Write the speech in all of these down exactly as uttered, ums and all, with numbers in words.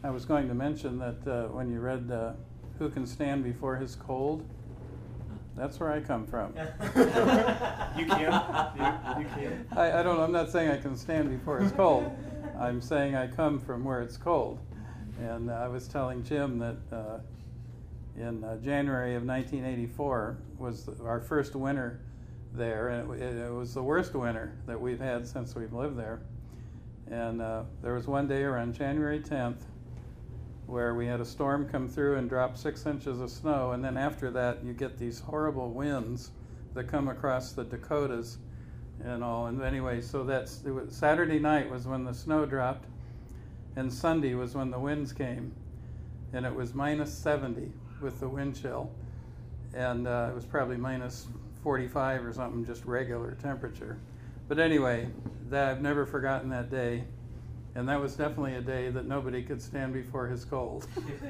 I was going to mention that uh, when you read uh, Who Can Stand Before His Cold, that's where I come from. You can. You, you can. I, I don't know. I'm not saying I can stand before it's cold. I'm saying I come from where it's cold. And uh, I was telling Jim that uh, in uh, January of nineteen eighty-four was the, our first winter there, and it, it was the worst winter that we've had since we've lived there. And uh, there was one day around January tenth where we had a storm come through and drop six inches of snow, and then after that you get these horrible winds that come across the Dakotas and all. And anyway, so that's it was, Saturday night was when the snow dropped, and Sunday was when the winds came, and it was minus seventy with the wind chill, and uh, it was probably minus forty-five or something, just regular temperature. But anyway, that I've never forgotten that day. And that was definitely a day that nobody could stand before his cold.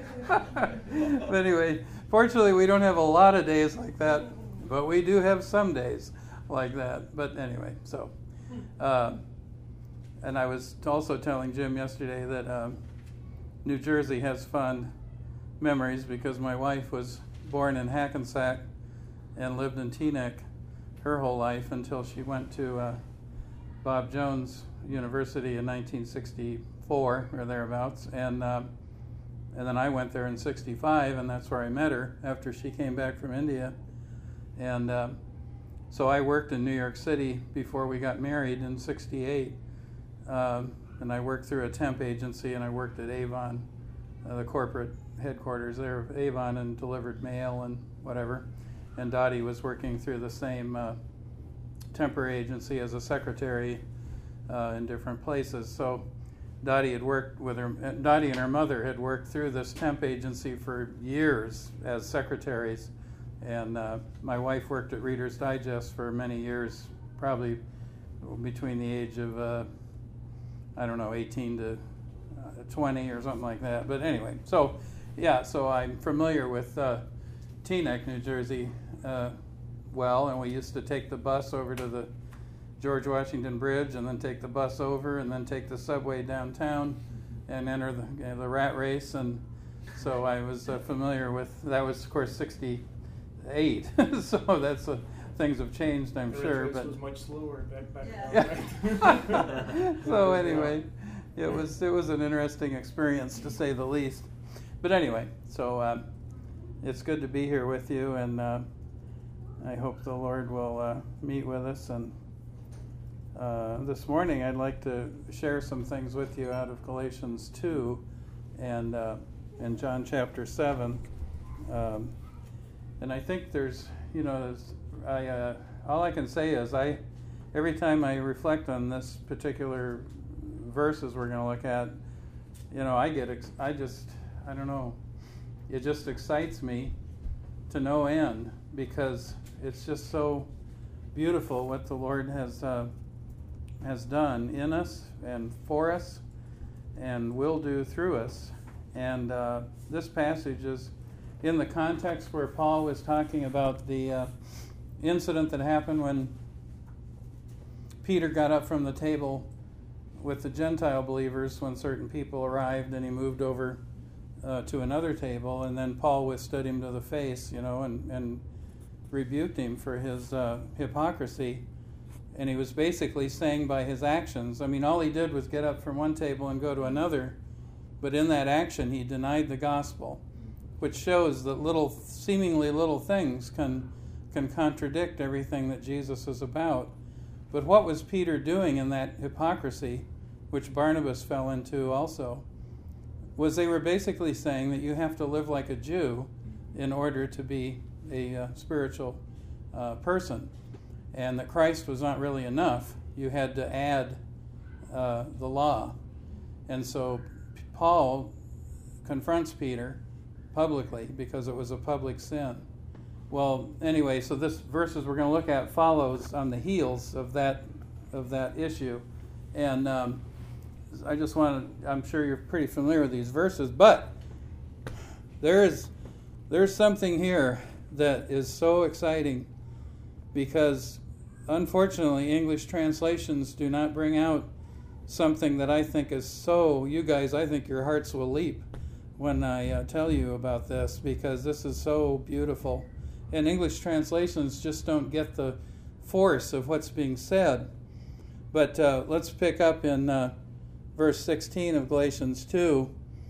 But anyway, fortunately we don't have a lot of days like that, but we do have some days like that. But anyway, so. Uh, and I was also telling Jim yesterday that um, New Jersey has fond memories because my wife was born in Hackensack and lived in Teaneck her whole life until she went to uh, Bob Jones University in nineteen sixty-four or thereabouts, and uh, and then I went there in sixty-five, and that's where I met her after she came back from India. And uh, so I worked in New York City before we got married in sixty-eight, um, and I worked through a temp agency, and I worked at Avon, uh, the corporate headquarters there of Avon, and delivered mail and whatever. And Dottie was working through the same uh, temporary agency as a secretary uh, in different places. So Dottie had worked with her, Dottie and her mother had worked through this temp agency for years as secretaries. And uh, my wife worked at Reader's Digest for many years, probably between the age of, uh, I don't know, eighteen to twenty or something like that. But anyway, so yeah, so I'm familiar with uh, Teaneck, New Jersey, uh, well, and we used to take the bus over to the George Washington Bridge and then take the bus over and then take the subway downtown and enter the, you know, the rat race. And so I was uh, familiar with, that was of course sixty-eight, so that's, uh, things have changed, I'm the sure. race But was much slower back, back Yeah. then. So anyway, it was it was an interesting experience to say the least. But anyway, so um, it's good to be here with you, and uh, I hope the Lord will uh, meet with us. And uh, this morning I'd like to share some things with you out of Galatians two and uh, and John chapter seven. Um, and I think there's, you know, there's, I uh, all I can say is I every time I reflect on this particular verses we're going to look at, you know, I get ex- I just I don't know, it just excites me to no end, because it's just so beautiful what the Lord has uh, has done in us and for us and will do through us. And uh, this passage is in the context where Paul was talking about the uh, incident that happened when Peter got up from the table with the Gentile believers when certain people arrived, and he moved over uh, to another table, and then Paul withstood him to the face, you know, and, and rebuked him for his uh, hypocrisy. And he was basically saying by his actions, I mean, all he did was get up from one table and go to another, but in that action he denied the gospel, which shows that little, seemingly little things can can contradict everything that Jesus is about. But what was Peter doing in that hypocrisy, which Barnabas fell into also, was they were basically saying that you have to live like a Jew in order to be a uh, spiritual uh, person, and that Christ was not really enough. You had to add uh, the law. And so Paul confronts Peter publicly because it was a public sin. Well, anyway, so this verses we're going to look at follows on the heels of that of that issue, and um, I just want to, I'm sure you're pretty familiar with these verses, but there is there's something here that is so exciting, because unfortunately English translations do not bring out something that I think is so, you guys, I think your hearts will leap when I uh, tell you about this, because this is so beautiful. And English translations just don't get the force of what's being said. But uh, let's pick up in uh, verse sixteen of Galatians two.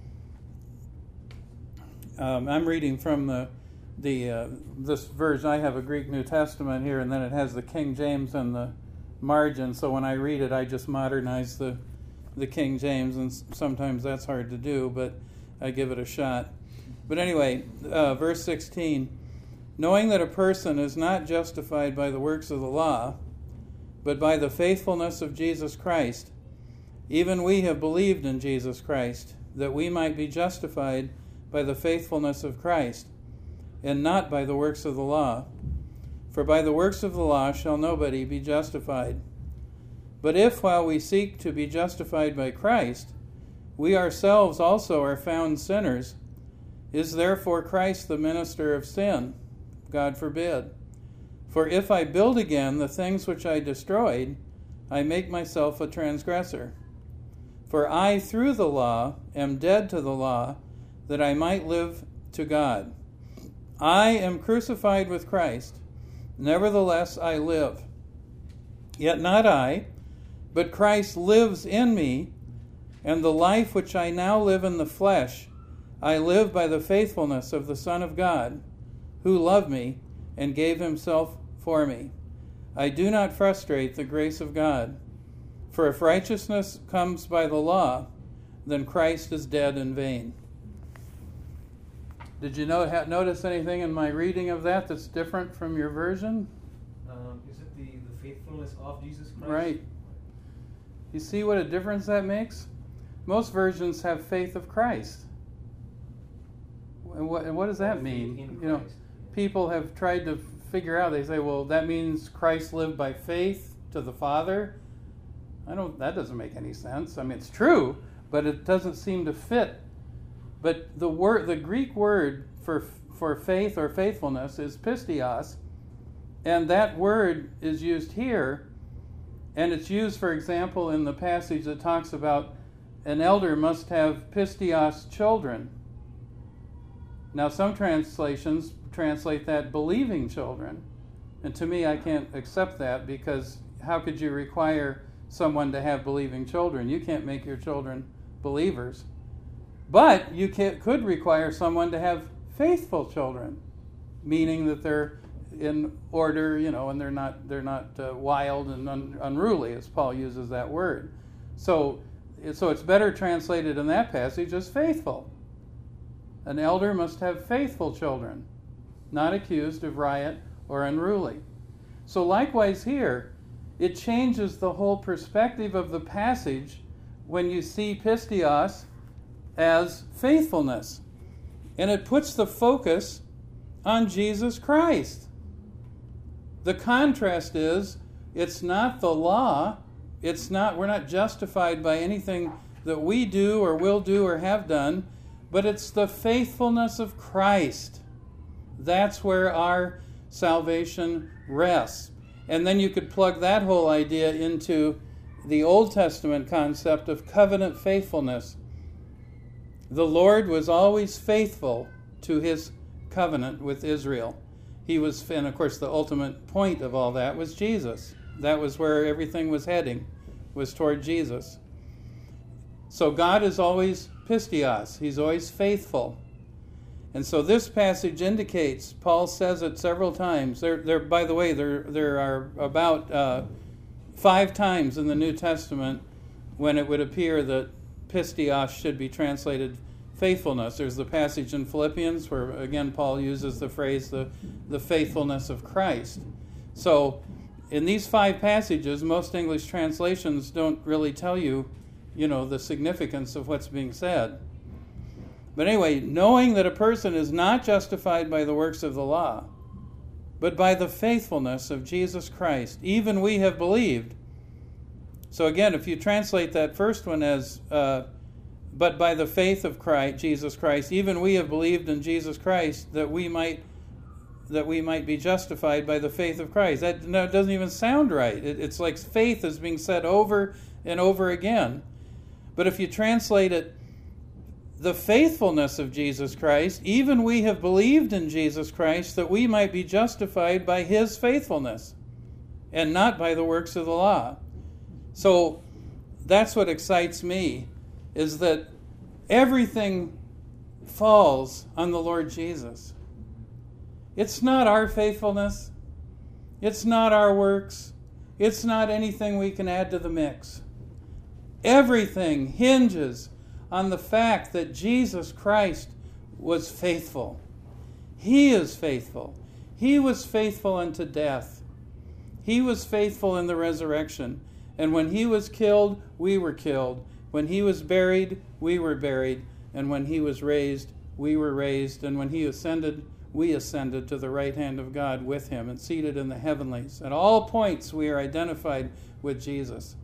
Um, I'm reading from the the uh, this version. I have a Greek New Testament here, and then it has the King James in the margin. So when I read it, I just modernize the the King James, and sometimes that's hard to do, but I give it a shot. But anyway, uh, verse sixteen, knowing that a person is not justified by the works of the law, but by the faithfulness of Jesus Christ, even we have believed in Jesus Christ, that we might be justified by the faithfulness of Christ, and not by the works of the law. For by the works of the law shall nobody be justified. But if, while we seek to be justified by Christ, we ourselves also are found sinners, is therefore Christ the minister of sin? God forbid. For if I build again the things which I destroyed, I make myself a transgressor. For I, through the law, am dead to the law, that I might live to God. I am crucified with Christ. Nevertheless I live. Yet not I, but Christ lives in me, and the life which I now live in the flesh, I live by the faithfulness of the Son of God, who loved me and gave himself for me. I do not frustrate the grace of God. For if righteousness comes by the law, then Christ is dead in vain. Did you know, ha, notice anything in my reading of that that's different from your version? Um, is it the, the faithfulness of Jesus Christ? Right. You see what a difference that makes? Most versions have faith of Christ. And what, and what does that Faith mean? in You know, Christ. people have tried to figure out, they say, well, that means Christ lived by faith to the Father. I don't, that doesn't make any sense. I mean, it's true, but it doesn't seem to fit. But the word, the Greek word for for faith or faithfulness is pistios, and that word is used here, and it's used, for example, in the passage that talks about an elder must have pistios children. Now, some translations translate that believing children, and to me, I can't accept that, because how could you require someone to have believing children? You can't make your children believers. But you can, could require someone to have faithful children, meaning that they're in order, you know, and they're not they're not uh, wild and un, unruly, as Paul uses that word. So, so it's better translated in that passage as faithful. An elder must have faithful children, not accused of riot or unruly. So likewise here, it changes the whole perspective of the passage when you see pistios as faithfulness. And it puts the focus on Jesus Christ. The contrast is, it's not the law, it's not, we're not justified by anything that we do or will do or have done, but it's the faithfulness of Christ. That's where our salvation rests. And then you could plug that whole idea into the Old Testament concept of covenant faithfulness. The Lord was always faithful to his covenant with Israel. He was, and of course the ultimate point of all that was Jesus. That was where everything was heading, was toward Jesus. So God is always pistios. He's always faithful. And so this passage indicates, Paul says it several times. There, there. By the way, there there are about uh, five times in the New Testament when it would appear that pistios should be translated faithfulness. There's the passage in Philippians where, again, Paul uses the phrase, the, the faithfulness of Christ. So in these five passages, most English translations don't really tell you, you know, the significance of what's being said. But anyway, knowing that a person is not justified by the works of the law, but by the faithfulness of Jesus Christ, even we have believed. So again, if you translate that first one as, uh, but by the faith of Christ, Jesus Christ, even we have believed in Jesus Christ, that we might that we might be justified by the faith of Christ. That no, it doesn't even sound right. It, it's like faith is being said over and over again. But if you translate it, the faithfulness of Jesus Christ, even we have believed in Jesus Christ that we might be justified by his faithfulness and not by the works of the law. So that's what excites me, is that everything falls on the Lord Jesus. It's not our faithfulness. It's not our works. It's not anything we can add to the mix. Everything hinges on the fact that Jesus Christ was faithful. He is faithful. He was faithful unto death. He was faithful in the resurrection. And when he was killed, we were killed. When he was buried, we were buried. And when he was raised, we were raised. And when he ascended, we ascended to the right hand of God with him and seated in the heavenlies. At all points, we are identified with Jesus.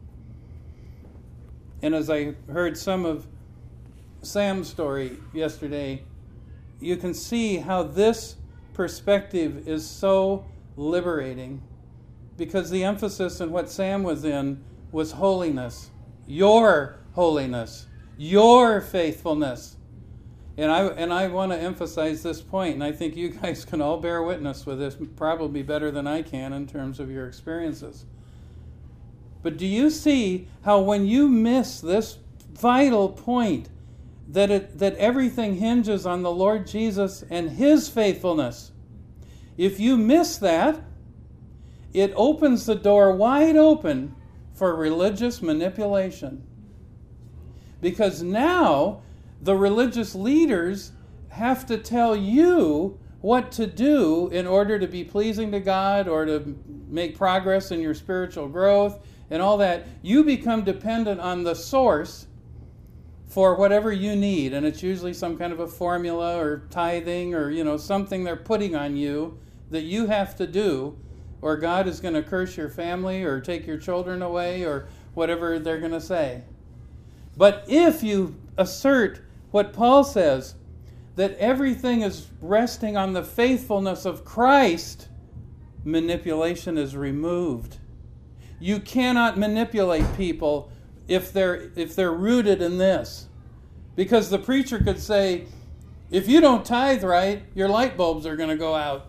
And as I heard some of Sam's story yesterday, you can see how this perspective is so liberating, because the emphasis in what Sam was in was holiness, your holiness, your faithfulness. And I and I want to emphasize this point, and I think you guys can all bear witness with this probably better than I can in terms of your experiences. But do you see how when you miss this vital point, that it, that everything hinges on the Lord Jesus and his faithfulness? If you miss that, it opens the door wide open for religious manipulation. Because now the religious leaders have to tell you what to do in order to be pleasing to God or to make progress in your spiritual growth and all that. You become dependent on the source for whatever you need, and it's usually some kind of a formula or tithing or, you know, something they're putting on you that you have to do, or God is going to curse your family or take your children away or whatever they're going to say. But if you assert what Paul says, that everything is resting on the faithfulness of Christ, manipulation is removed. You cannot manipulate people if they're if they're rooted in this. Because the preacher could say, if you don't tithe right, your light bulbs are going to go out.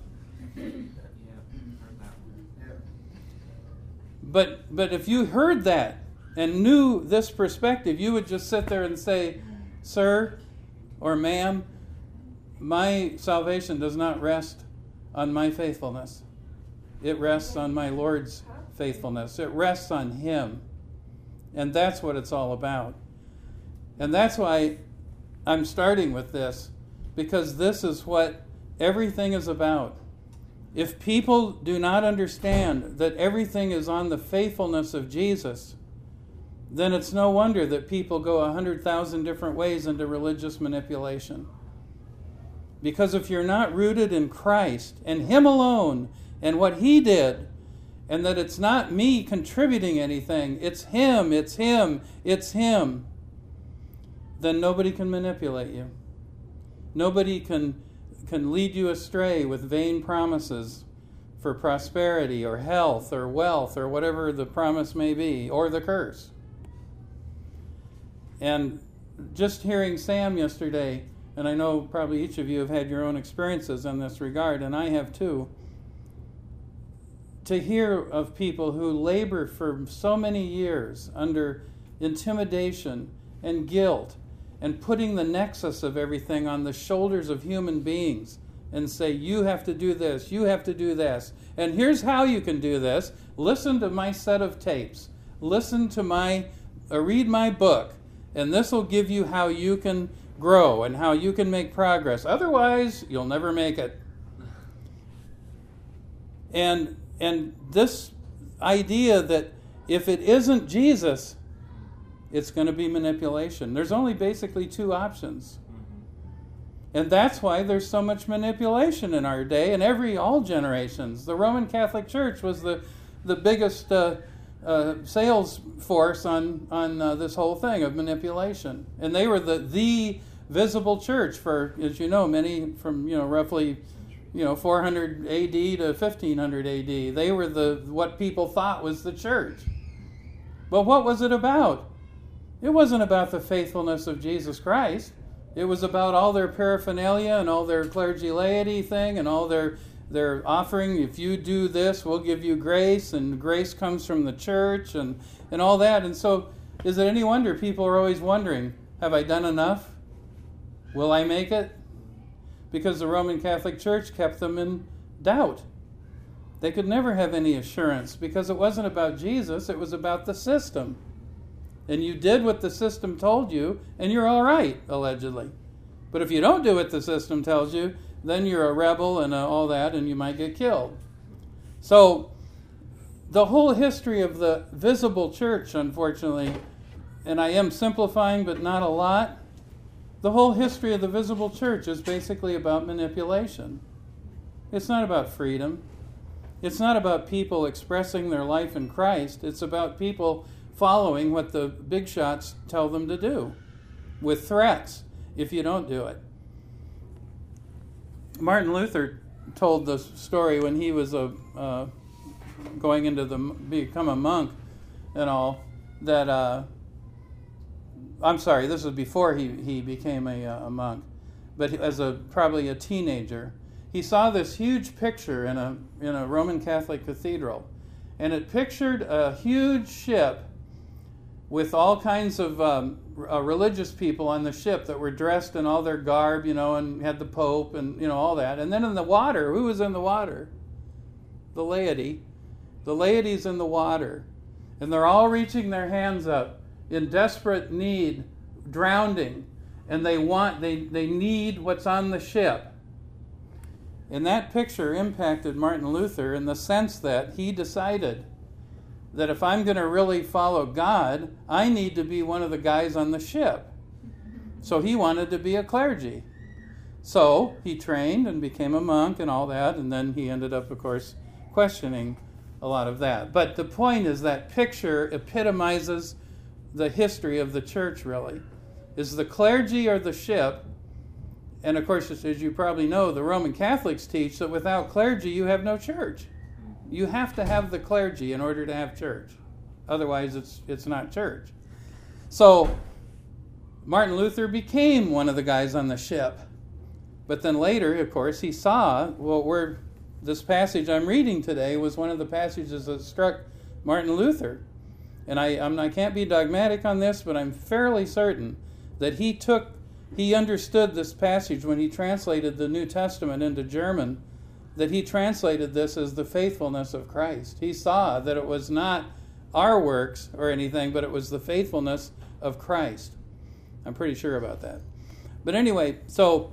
But but if you heard that and knew this perspective, you would just sit there and say, sir or ma'am, my salvation does not rest on my faithfulness. It rests on my Lord's faithfulness. It rests on him. And that's what it's all about. And that's why I'm starting with this, because this is what everything is about. If people do not understand that everything is on the faithfulness of Jesus, then it's no wonder that people go a hundred thousand different ways into religious manipulation. Because if you're not rooted in Christ and him alone and what he did, and that it's not me contributing anything, it's him, it's him, it's him, then nobody can manipulate you. Nobody can can lead you astray with vain promises for prosperity or health or wealth or whatever the promise may be, or the curse. And just hearing Sam yesterday, and I know probably each of you have had your own experiences in this regard, and I have too, to hear of people who labor for so many years under intimidation and guilt and putting the nexus of everything on the shoulders of human beings and say, you have to do this, you have to do this, and here's how you can do this. Listen to my set of tapes. Listen to my, uh, read my book, and this will give you how you can grow and how you can make progress. Otherwise, you'll never make it. And And this idea that if it isn't Jesus, it's going to be manipulation. There's only basically two options. And that's why there's so much manipulation in our day and every all generations. The Roman Catholic Church was the the biggest uh, uh, sales force on on uh, this whole thing of manipulation. And they were the the visible church for, as you know, many from you know roughly. You know, four hundred A D to fifteen hundred A D. They were the what people thought was the church. But what was it about? It wasn't about the faithfulness of Jesus Christ. It was about all their paraphernalia and all their clergy laity thing and all their their offering. If you do this, we'll give you grace, and grace comes from the church and, and all that. And so is it any wonder people are always wondering, have I done enough? Will I make it? Because the Roman Catholic Church kept them in doubt. They could never have any assurance because it wasn't about Jesus, it was about the system. And you did what the system told you, and you're all right, allegedly. But if you don't do what the system tells you, then you're a rebel and uh, all that, and you might get killed. So the whole history of the visible church, unfortunately, and I am simplifying, but not a lot, the whole history of the visible church is basically about manipulation. It's not about freedom. It's not about people expressing their life in Christ. It's about people following what the big shots tell them to do, with threats if you don't do it. Martin Luther told the story when he was a uh, going into the become a monk and all that. Uh, I'm sorry, this was before he he became a, a monk, but as a probably a teenager, he saw this huge picture in a in a Roman Catholic cathedral, and it pictured a huge ship with all kinds of um, uh, religious people on the ship that were dressed in all their garb, you know, and had the Pope and, you know, all that. And then in the water, who was in the water? The laity. The laity's in the water. And they're all reaching their hands up in desperate need, drowning. And they want, they, they need what's on the ship. And that picture impacted Martin Luther in the sense that he decided that if I'm going to really follow God, I need to be one of the guys on the ship. So he wanted to be a clergy. So he trained and became a monk and all that, and then he ended up, of course, questioning a lot of that. But the point is that picture epitomizes the history of the church, really. Is the clergy or the ship? And of course, as you probably know, the Roman Catholics teach that without clergy, you have no church. You have to have the clergy in order to have church. Otherwise, it's it's not church. So, Martin Luther became one of the guys on the ship. But then later, of course, he saw, well, where this passage I'm reading today was one of the passages that struck Martin Luther. And I, I'm, I can't be dogmatic on this, but I'm fairly certain that he took, he understood this passage when he translated the New Testament into German, that he translated this as the faithfulness of Christ. He saw that it was not our works or anything, but it was the faithfulness of Christ. I'm pretty sure about that. But anyway, so,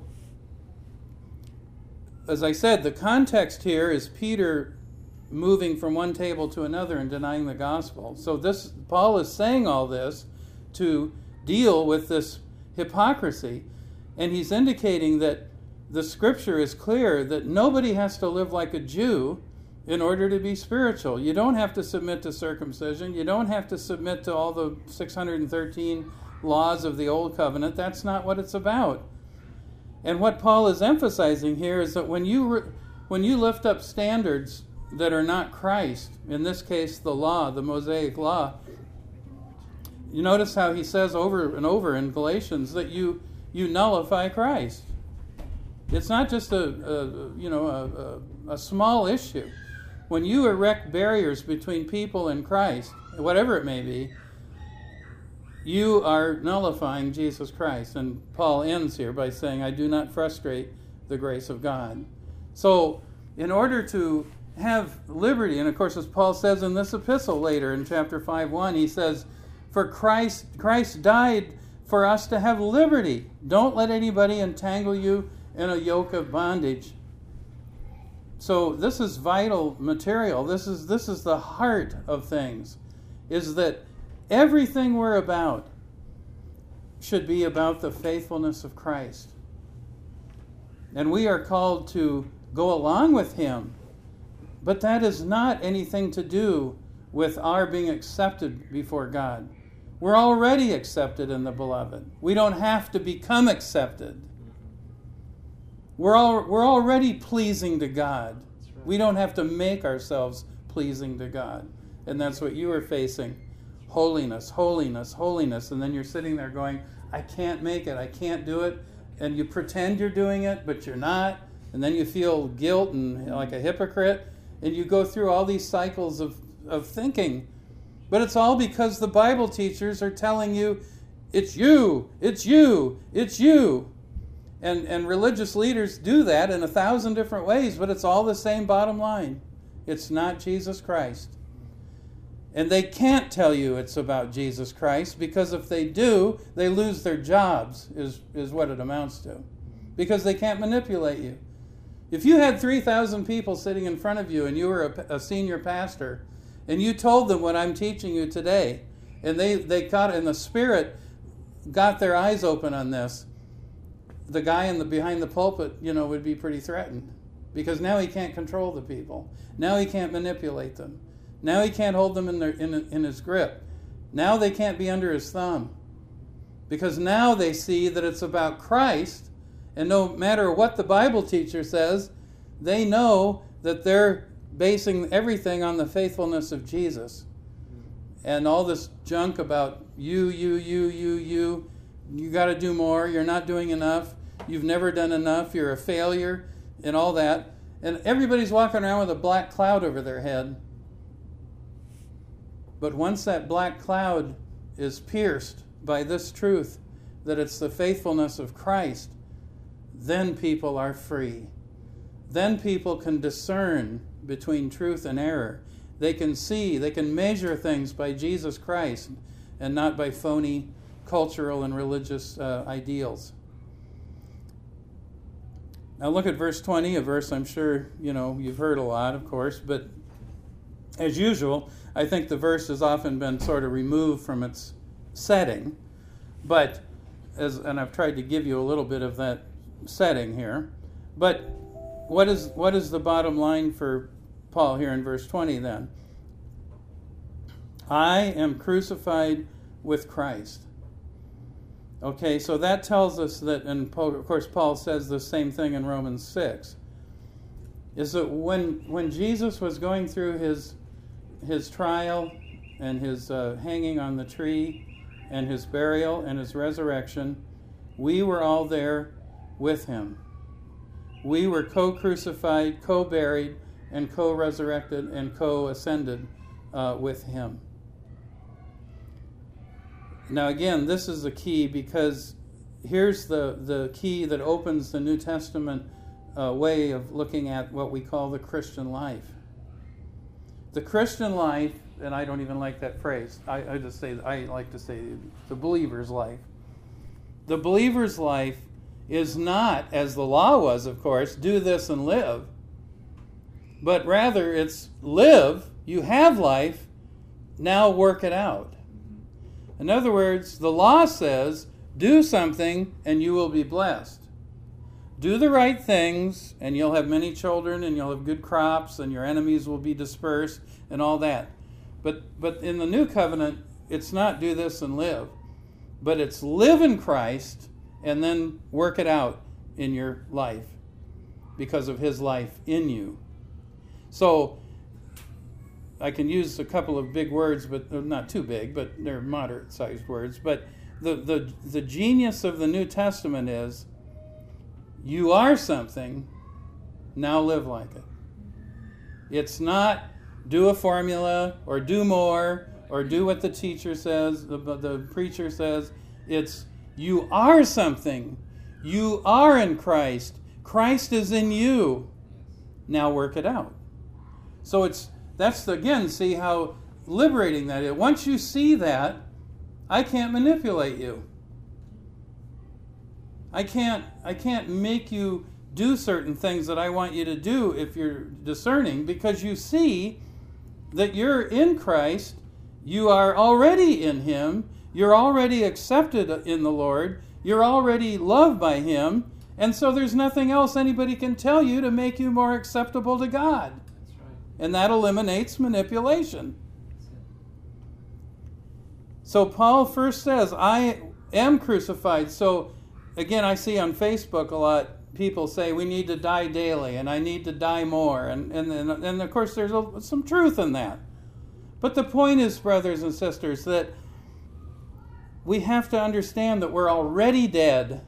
as I said, the context here is Peter moving from one table to another and denying the gospel. So this, Paul is saying all this to deal with this hypocrisy, and he's indicating that the scripture is clear that nobody has to live like a Jew in order to be spiritual. You don't have to submit to circumcision. You don't have to submit to all the six hundred thirteen laws of the Old Covenant. That's not what it's about. And what Paul is emphasizing here is that when you re- when you lift up standards that are not Christ, in this case the law, the Mosaic law, you notice how he says over and over in Galatians that you you nullify Christ. It's not just a, a you know a, a, a small issue. When you erect barriers between people and Christ, whatever it may be, you are nullifying Jesus Christ. And Paul ends here by saying, I do not frustrate the grace of God. So in order to have liberty, and of course as Paul says in this epistle later in chapter five one, he says, for Christ, Christ died for us to have liberty. Don't let anybody entangle you in a yoke of bondage. So this is vital material. This is this is the heart of things, is that everything we're about should be about the faithfulness of Christ. And we are called to go along with him, but that is not anything to do with our being accepted before God. We're already accepted in the Beloved. We don't have to become accepted. We're all, we're already pleasing to God. Right. We don't have to make ourselves pleasing to God. And that's what you are facing holiness, holiness, holiness, and then you're sitting there going, I can't make it, I can't do it, and you pretend you're doing it, but you're not, and then you feel guilt and like a hypocrite, and you go through all these cycles of, of thinking. But it's all because the Bible teachers are telling you, it's you, it's you, it's you. And, and religious leaders do that in a thousand different ways, but it's all the same bottom line. It's not Jesus Christ. And they can't tell you it's about Jesus Christ, because if they do, they lose their jobs, is, is what it amounts to. Because they can't manipulate you. If you had three thousand people sitting in front of you and you were a, a senior pastor, and you told them what I'm teaching you today, and they, they caught in the Spirit, got their eyes open on this, the guy in the behind the pulpit, you know, would be pretty threatened. Because now he can't control the people. Now he can't manipulate them. Now he can't hold them in, their, in, in his grip. Now they can't be under his thumb. Because now they see that it's about Christ, and no matter what the Bible teacher says, they know that they're basing everything on the faithfulness of Jesus. And all this junk about you, you, you, you, you, you got to do more, you're not doing enough, you've never done enough, you're a failure, and all that. And everybody's walking around with a black cloud over their head. But once that black cloud is pierced by this truth, that it's the faithfulness of Christ, then people are free. Then people can discern between truth and error. They can see, they can measure things by Jesus Christ and not by phony cultural and religious uh, ideals. Now look at verse twenty, a verse I'm sure you know you've heard a lot, of course, but as usual, I think the verse has often been sort of removed from its setting, but as and I've tried to give you a little bit of that setting here. But what is what is the bottom line for Paul here in verse twenty then? I am crucified with Christ. Okay, so that tells us that, and of course Paul says the same thing in Romans six, is that when when Jesus was going through his his trial and his uh, hanging on the tree and his burial and his resurrection, we were all there with him. We were co-crucified, co-buried, and co-resurrected and co-ascended uh, with him. Now again, this is the key, because here's the, the key that opens the New Testament uh, way of looking at what we call the Christian life. The Christian life, and I don't even like that phrase, I, I just say I like to say the believer's life. The believer's life is not, as the law was, of course, do this and live, but rather it's live, you have life, now work it out. In other words, the law says, do something and you will be blessed. Do the right things and you'll have many children and you'll have good crops and your enemies will be dispersed and all that. But but in the new covenant, it's not do this and live, but it's live in Christ and then work it out in your life because of his life in you. So I can use a couple of big words, but they're not too big, but they're moderate-sized words. But the, the, the genius of the New Testament is, you are something, now live like it. It's not do a formula, or do more, or do what the teacher says, the, the preacher says. It's, you are something. You are in Christ. Christ is in you. Now work it out. So it's That's, again, see how liberating that is. Once you see that, I can't manipulate you. I can't, I can't make you do certain things that I want you to do if you're discerning, because you see that you're in Christ, you are already in him, you're already accepted in the Lord, you're already loved by him, and so there's nothing else anybody can tell you to make you more acceptable to God. And that eliminates manipulation. So Paul first says, I am crucified. So again, I see on Facebook a lot people say we need to die daily and I need to die more. And, and, and, and of course there's a, some truth in that. But the point is, brothers and sisters, that we have to understand that we're already dead.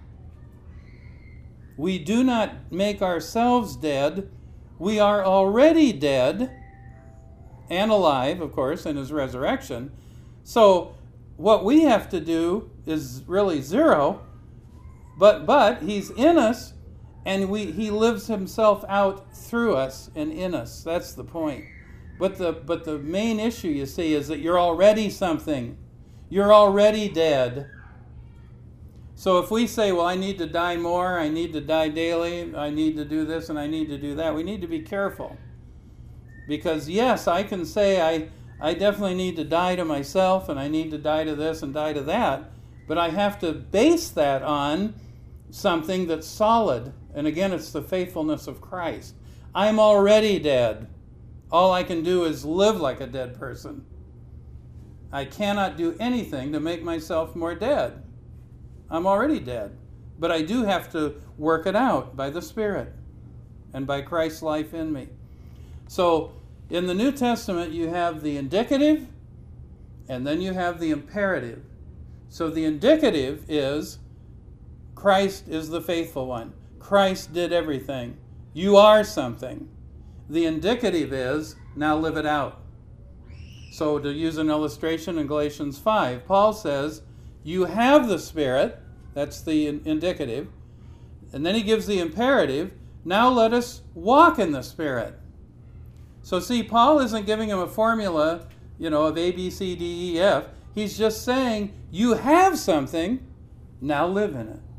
We do not make ourselves dead. We are already dead and alive, of course, in his resurrection. So what we have to do is really zero, but but he's in us, and we he lives himself out through us and in us. That's the point. But the but the main issue, you see, is that you're already something. You're already dead. So if we say, well, I need to die more, I need to die daily, I need to do this and I need to do that, we need to be careful. Because yes, I can say I, I definitely need to die to myself and I need to die to this and die to that, but I have to base that on something that's solid. And again, it's the faithfulness of Christ. I'm already dead. All I can do is live like a dead person. I cannot do anything to make myself more dead. I'm already dead. But I do have to work it out by the Spirit and by Christ's life in me. So in the New Testament, you have the indicative and then you have the imperative. So the indicative is Christ is the faithful one. Christ did everything. You are something. The indicative is now live it out. So to use an illustration in Galatians five, Paul says, you have the Spirit, that's the indicative, and then he gives the imperative, now let us walk in the Spirit. So see, Paul isn't giving him a formula, you know, of A, B, C, D, E, F. He's just saying, you have something, now live in it.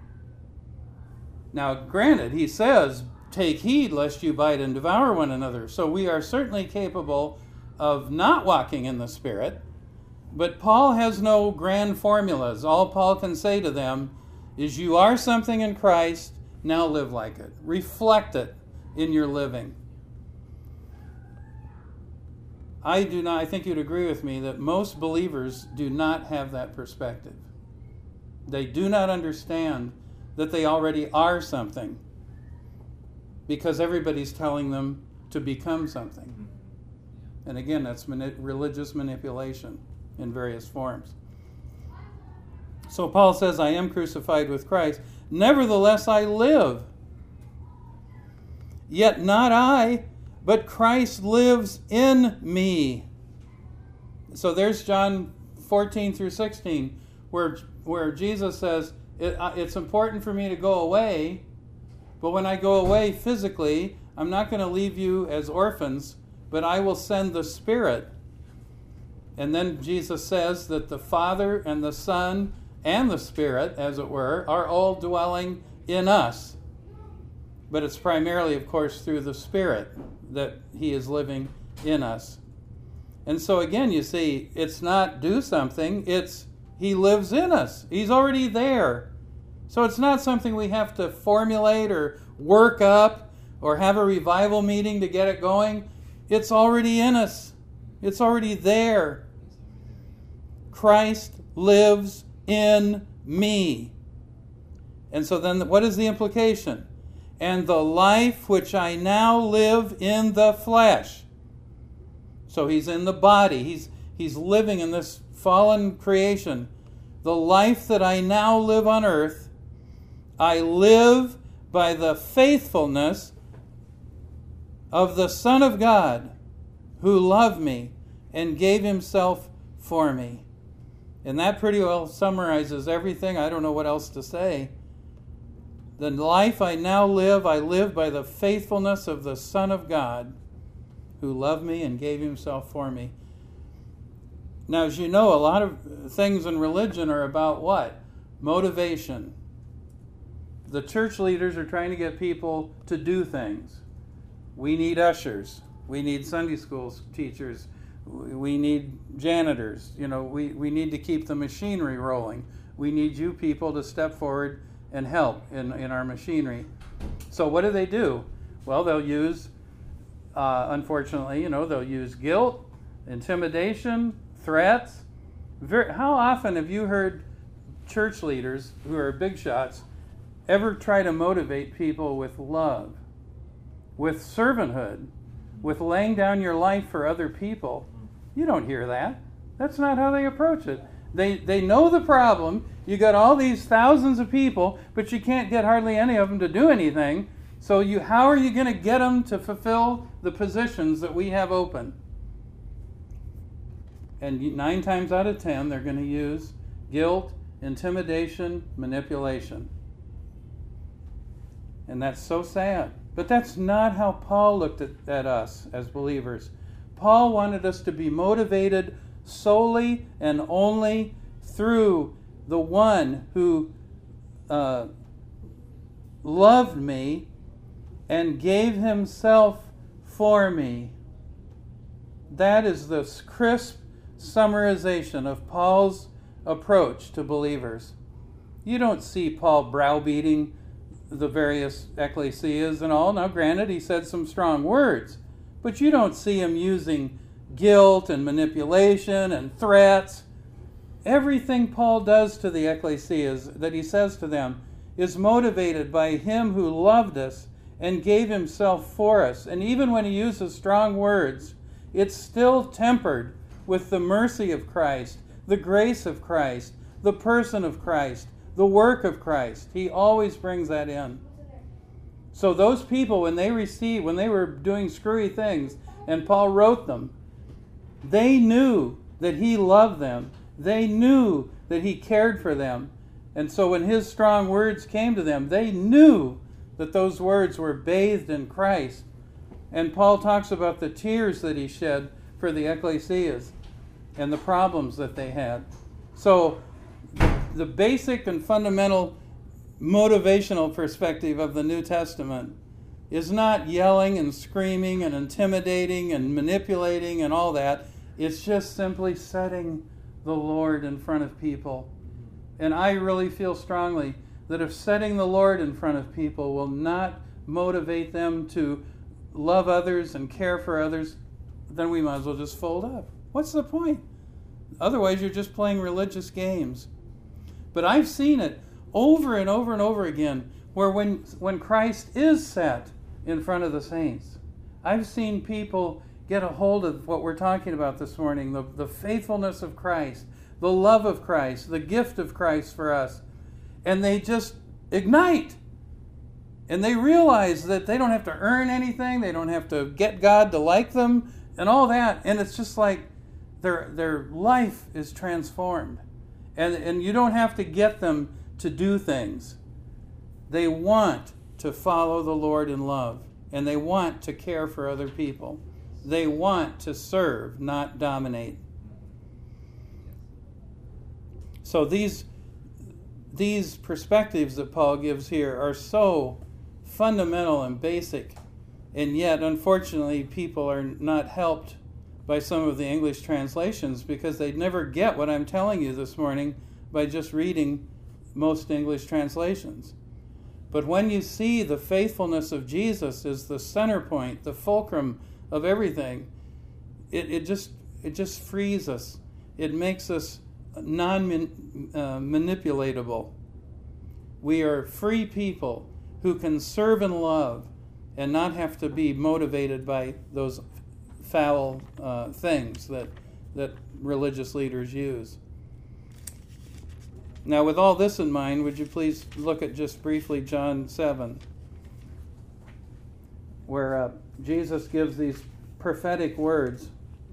Now, granted, he says, take heed lest you bite and devour one another. So we are certainly capable of not walking in the Spirit, but Paul has no grand formulas. All Paul can say to them is, you are something in Christ, now live like it. Reflect it in your living. I do not, I think you'd agree with me that most believers do not have that perspective. They do not understand that they already are something because everybody's telling them to become something. And again, that's mani- religious manipulation in various forms. So Paul says, I am crucified with Christ. Nevertheless, I live. Yet not I, but Christ lives in me. So there's John fourteen through sixteen, where, where Jesus says, it, uh, it's important for me to go away, but when I go away physically, I'm not going to leave you as orphans, but I will send the Spirit. And then Jesus says that the Father and the Son and the Spirit, as it were, are all dwelling in us. But it's primarily, of course, through the Spirit that he is living in us. And so again, you see, it's not do something, it's he lives in us. He's already there. So it's not something we have to formulate or work up or have a revival meeting to get it going. It's already in us. It's already there. Christ lives in me. And so then what is the implication? And the life which I now live in the flesh. So he's in the body. He's, he's living in this fallen creation. The life that I now live on earth, I live by the faithfulness of the Son of God who loved me and gave himself for me. And that pretty well summarizes everything. I don't know what else to say. The life I now live, I live by the faithfulness of the Son of God who loved me and gave himself for me. Now, as you know, a lot of things in religion are about what? Motivation. The church leaders are trying to get people to do things. We need ushers. We need Sunday school teachers. We need janitors. You know, we, we need to keep the machinery rolling. We need you people to step forward and help in, in our machinery. So what do they do? Well, they'll use, uh, unfortunately, you know, they'll use guilt, intimidation, threats. Very, how often have you heard church leaders who are big shots ever try to motivate people with love, with servanthood, with laying down your life for other people? You don't hear that. That's not how they approach it. They, they know the problem. You got all these thousands of people, but you can't get hardly any of them to do anything. So you, how are you going to get them to fulfill the positions that we have open? And nine times out of ten, they're going to use guilt, intimidation, manipulation. And that's so sad. But that's not how Paul looked at, at us as believers. Paul wanted us to be motivated solely and only through the one who uh, loved me and gave himself for me. That is the crisp summarization of Paul's approach to believers. You don't see Paul browbeating the various ecclesias and all. Now, granted, he said some strong words, but you don't see him using guilt and manipulation and threats. Everything Paul does to the ecclesias, that he says to them, is motivated by him who loved us and gave himself for us. And even when he uses strong words, it's still tempered with the mercy of Christ, the grace of Christ, the person of Christ, the work of Christ. He always brings that in. So those people, when they received, when they were doing screwy things, and Paul wrote them, they knew that he loved them. They knew that he cared for them. And so when his strong words came to them, they knew that those words were bathed in Christ. And Paul talks about the tears that he shed for the ecclesias and the problems that they had. So the basic and fundamental motivational perspective of the New Testament is not yelling and screaming and intimidating and manipulating and all that. It's just simply setting the Lord in front of people. And I really feel strongly that if setting the Lord in front of people will not motivate them to love others and care for others, then we might as well just fold up. What's the point? Otherwise, you're just playing religious games. But I've seen it over and over and over again where when, when Christ is set in front of the saints, I've seen people get a hold of what we're talking about this morning, the, the faithfulness of Christ, the love of Christ, the gift of Christ for us, and they just ignite. And they realize that they don't have to earn anything, they don't have to get God to like them, and all that. And it's just like their, their life is transformed. And, and you don't have to get them to do things. They want to follow the Lord in love, and they want to care for other people. They want to serve, not dominate. So these, these perspectives that Paul gives here are so fundamental and basic, and yet, unfortunately, people are not helped by some of the English translations because they never get what I'm telling you this morning by just reading most English translations. But when you see the faithfulness of Jesus as the center point, the fulcrum of everything, it, it just it just frees us. It makes us non-manipulatable. We are free people who can serve and love and not have to be motivated by those foul uh, things that that religious leaders use. Now, with all this in mind, would you please look at just briefly John seven, where uh, Jesus gives these prophetic words.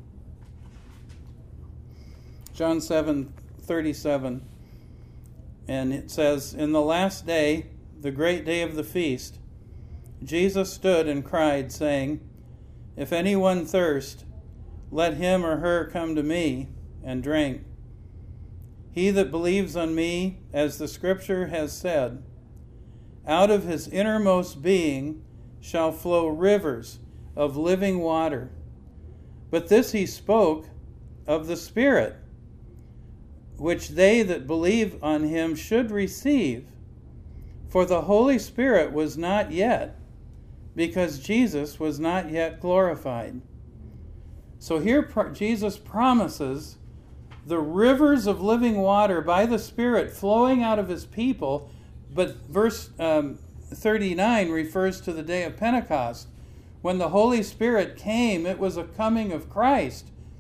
John seven thirty-seven, and it says, "In the last day, the great day of the feast, Jesus stood and cried, saying, 'If anyone thirst, let him or her come to me and drink. He that believes on me, as the Scripture has said, out of his innermost being shall flow rivers of living water.' But this he spoke of the Spirit, which they that believe on him should receive. For the Holy Spirit was not yet, because Jesus was not yet glorified." So here Jesus promises the rivers of living water by the Spirit flowing out of his people, but verse um, thirty-nine refers to the day of Pentecost. When the Holy Spirit came, it was a coming of Christ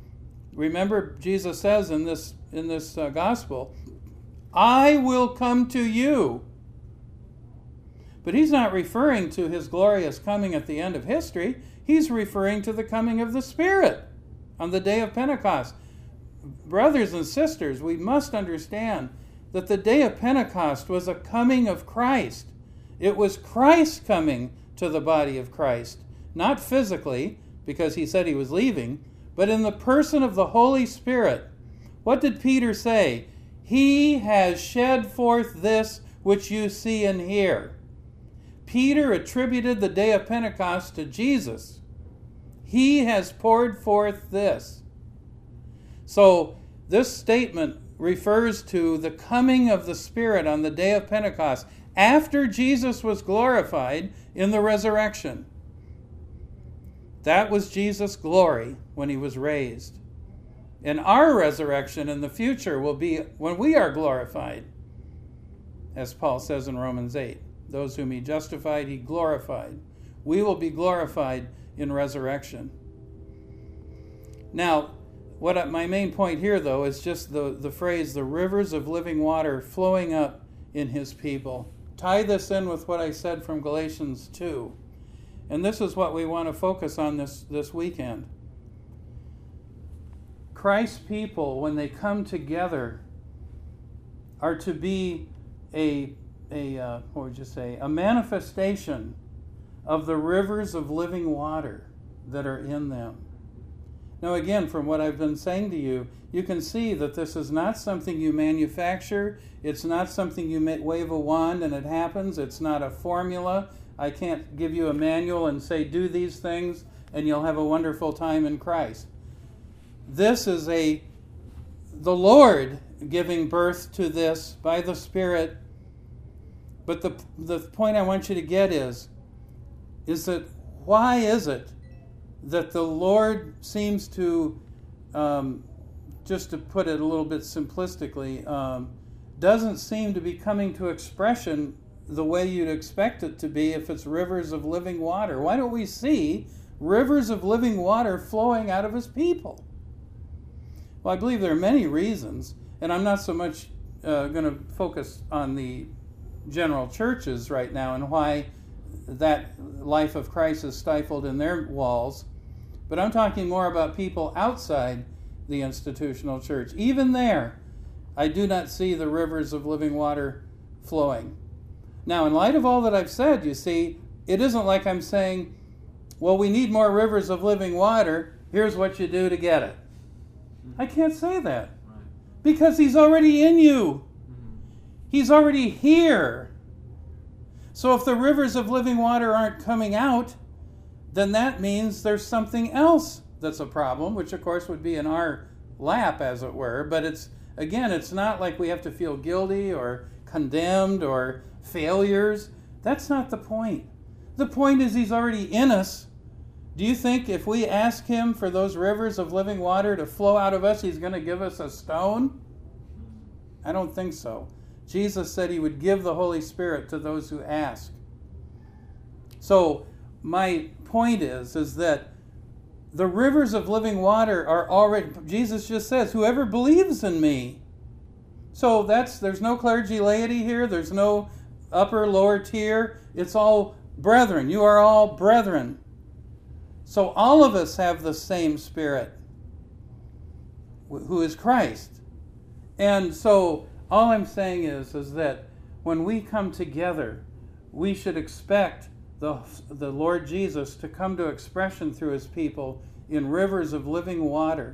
Remember, Jesus says in this, in this uh, gospel, I will come to you. But he's not referring to his glorious coming at the end of history. He's referring to the coming of the Spirit on the day of Pentecost. Brothers and sisters, we must understand that the day of Pentecost was a coming of Christ. It was Christ coming to the body of Christ. Not physically, because he said he was leaving, but in the person of the Holy Spirit. What did Peter say? He has shed forth this which you see and hear. Peter attributed the day of Pentecost to Jesus. He has poured forth this. So this statement refers to the coming of the Spirit on the day of Pentecost, after Jesus was glorified in the resurrection. That was Jesus' glory when he was raised. And our resurrection in the future will be when we are glorified, as Paul says in Romans eight. Those whom he justified, he glorified. We will be glorified in resurrection. Now, what I, my main point here, though, is just the, the phrase, the rivers of living water flowing up in his people. Tie this in with what I said from Galatians two. And this is what we want to focus on this, this weekend. Christ's people, when they come together, are to be a a uh, what would you say, a manifestation of the rivers of living water that are in them. Now again, from what I've been saying to you, you can see that this is not something you manufacture. It's not something you wave a wand and it happens. It's not a formula. I can't give you a manual and say, do these things and you'll have a wonderful time in Christ. This is a the Lord giving birth to this by the Spirit. But the the point I want you to get is, is that why is it that the Lord seems to, um, just to put it a little bit simplistically, um, doesn't seem to be coming to expression the way you'd expect it to be if it's rivers of living water? Why don't we see rivers of living water flowing out of his people? Well, I believe there are many reasons, and I'm not so much uh, going to focus on the general churches right now and why that life of Christ is stifled in their walls, but I'm talking more about people outside the institutional church. Even there, I do not see the rivers of living water flowing. Now, in light of all that I've said, you see, it isn't like I'm saying, well, we need more rivers of living water, here's what you do to get it. I can't say that, because he's already in you. He's already here. So if the rivers of living water aren't coming out, then that means there's something else that's a problem, which of course would be in our lap, as it were. But it's, again, it's not like we have to feel guilty or condemned or failures. That's not the point. The point is he's already in us. Do you think if we ask him for those rivers of living water to flow out of us, he's going to give us a stone? I don't think so. Jesus said he would give the Holy Spirit to those who ask. So my point is, is that the rivers of living water are already, Jesus just says, whoever believes in me. So that's, there's no clergy laity here. There's no upper, lower tier. It's all brethren. You are all brethren. So all of us have the same Spirit, who is Christ. And so all I'm saying is, is that when we come together, we should expect the, the Lord Jesus to come to expression through his people in rivers of living water.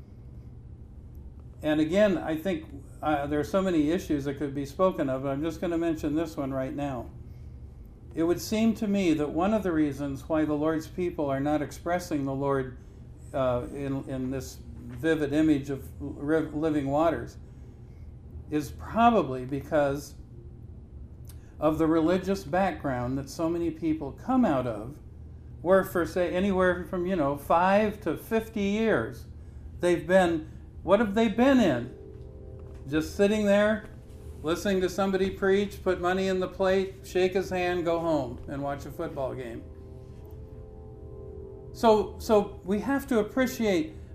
And again, I think uh, there are so many issues that could be spoken of. I'm just going to mention this one right now. It would seem to me that one of the reasons why the Lord's people are not expressing the Lord uh, in, in this vivid image of living waters is probably because of the religious background that so many people come out of, where for, say, anywhere from, you know, five to fifty years, they've been, what have they been in? Just sitting there, listening to somebody preach, put money in the plate, shake his hand, go home, and watch a football game. So, so we have to appreciate